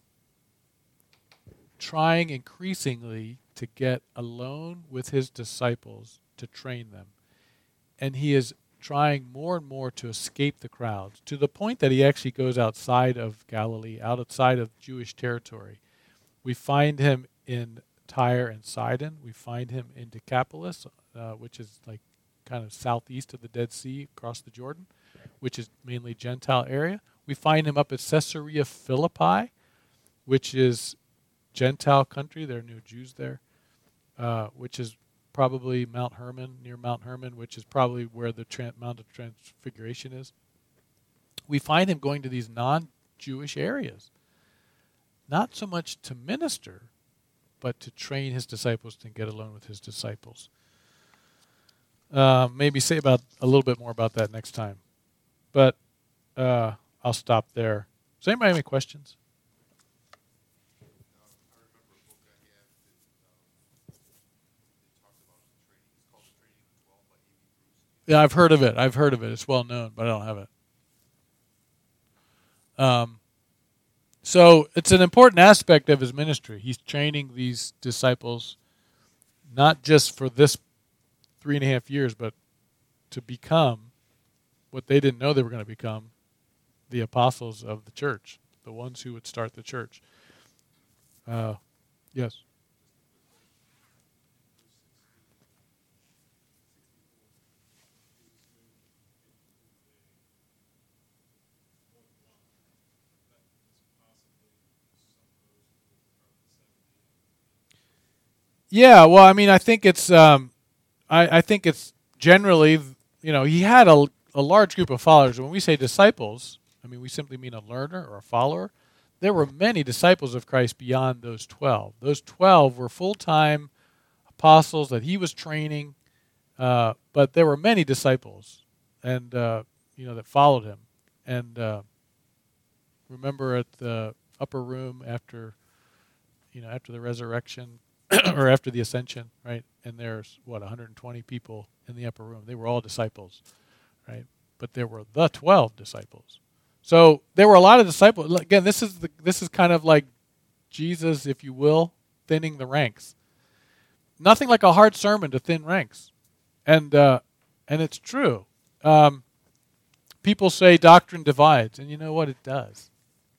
A: trying increasingly to get alone with his disciples to train them. And he is trying more and more to escape the crowds, to the point that he actually goes outside of Galilee, outside of Jewish territory. We find him in Tyre and Sidon. We find him in Decapolis, uh, which is like kind of southeast of the Dead Sea, across the Jordan, which is mainly Gentile area. We find him up at Caesarea Philippi, which is Gentile country. There are no Jews there, uh, which is probably Mount Hermon, near Mount Hermon, which is probably where the Tran- Mount of Transfiguration is. We find him going to these non-Jewish areas, not so much to minister, but to train his disciples to get alone with his disciples. Uh, maybe say about a little bit more about that next time. But uh, I'll stop there. Does anybody have any questions?
B: Uh, I remember a book I had that um, it talked about the training. It's called The Training of the Twelve by A B Bruce.
A: Yeah, I've heard of it. I've heard of it. It's well known, but I don't have it. Um, so it's an important aspect of his ministry. He's training these disciples not just for this three and a half years, but to become what they didn't know they were going to become, the apostles of the church, the ones who would start the church. Uh, yes. Yeah, well, I mean, I think it's, um, I, I think it's generally, you know, he had a, a large group of followers. When we say disciples, I mean, we simply mean a learner or a follower. There were many disciples of Christ beyond those twelve. Those twelve were full-time apostles that he was training, uh, but there were many disciples, and uh, you know, that followed him. And uh, remember at the upper room after, you know, after the resurrection. Or after the ascension, right? And there's, what, one hundred twenty people in the upper room. They were all disciples, right? But there were the twelve disciples. So there were a lot of disciples. Again, this is the, this is kind of like Jesus, if you will, thinning the ranks. Nothing like a hard sermon to thin ranks. And uh, and it's true. Um, people say doctrine divides, and you know what? It does.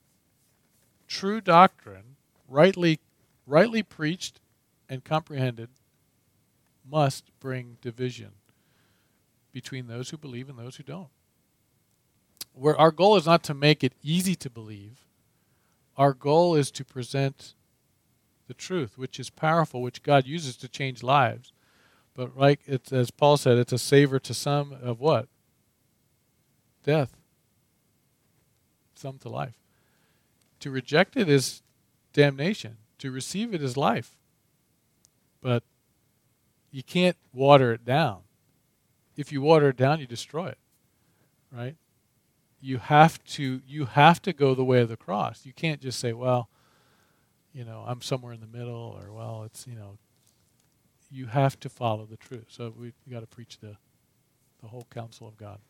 A: True doctrine, rightly rightly preached and comprehended, must bring division between those who believe and those who don't. Where our goal is not to make it easy to believe. Our goal is to present the truth, which is powerful, which God uses to change lives. But like it's, as Paul said, it's a savor to some of what? Death. Some to life. To reject it is damnation. To receive it is life. But you can't water it down. If you water it down, you destroy it, right? You have to you have to go the way of the cross. You can't just say, well, you know, I'm somewhere in the middle, or well, it's, you know, you have to follow the truth. So we got to preach the the whole counsel of God.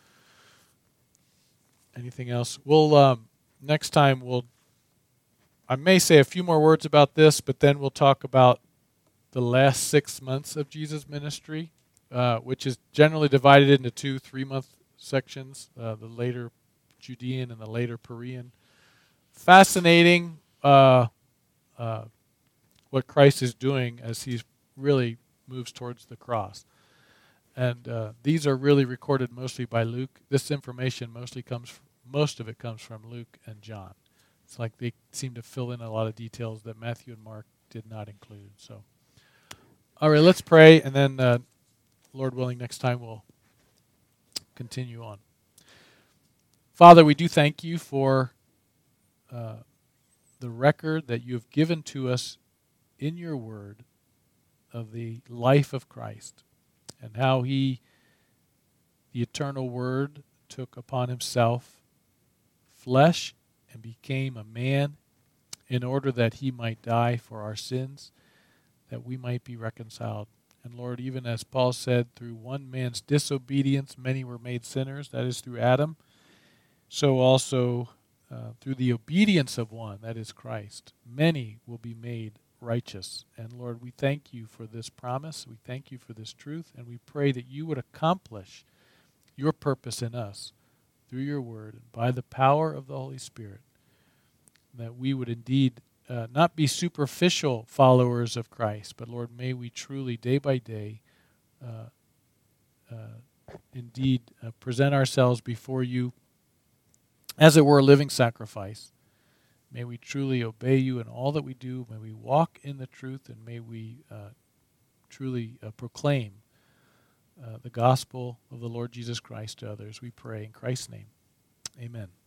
A: Anything else? We'll um, next time we'll. I may say a few more words about this, but then we'll talk about the last six months of Jesus' ministry, uh, which is generally divided into two three-month sections, uh, the later Judean and the later Perean. Fascinating uh, uh, what Christ is doing as he really moves towards the cross. And uh, these are really recorded mostly by Luke. This information mostly comes, from, most of it comes from Luke and John. It's like they seem to fill in a lot of details that Matthew and Mark did not include. So, all right, let's pray, and then, uh, Lord willing, next time we'll continue on. Father, we do thank you for uh, the record that you have given to us in your word of the life of Christ and how he, the eternal word, took upon himself flesh and became a man in order that he might die for our sins, that we might be reconciled. And Lord, even as Paul said, through one man's disobedience, many were made sinners, that is through Adam, so also uh, through the obedience of one, that is Christ, many will be made righteous. And Lord, we thank you for this promise. We thank you for this truth, and we pray that you would accomplish your purpose in us through your word and by the power of the Holy Spirit, that we would indeed uh, not be superficial followers of Christ, but Lord, may we truly, day by day, uh, uh, indeed uh, present ourselves before you as it were a living sacrifice. May we truly obey you in all that we do. May we walk in the truth, and may we uh, truly uh, proclaim uh, the gospel of the Lord Jesus Christ to others. We pray in Christ's name. Amen.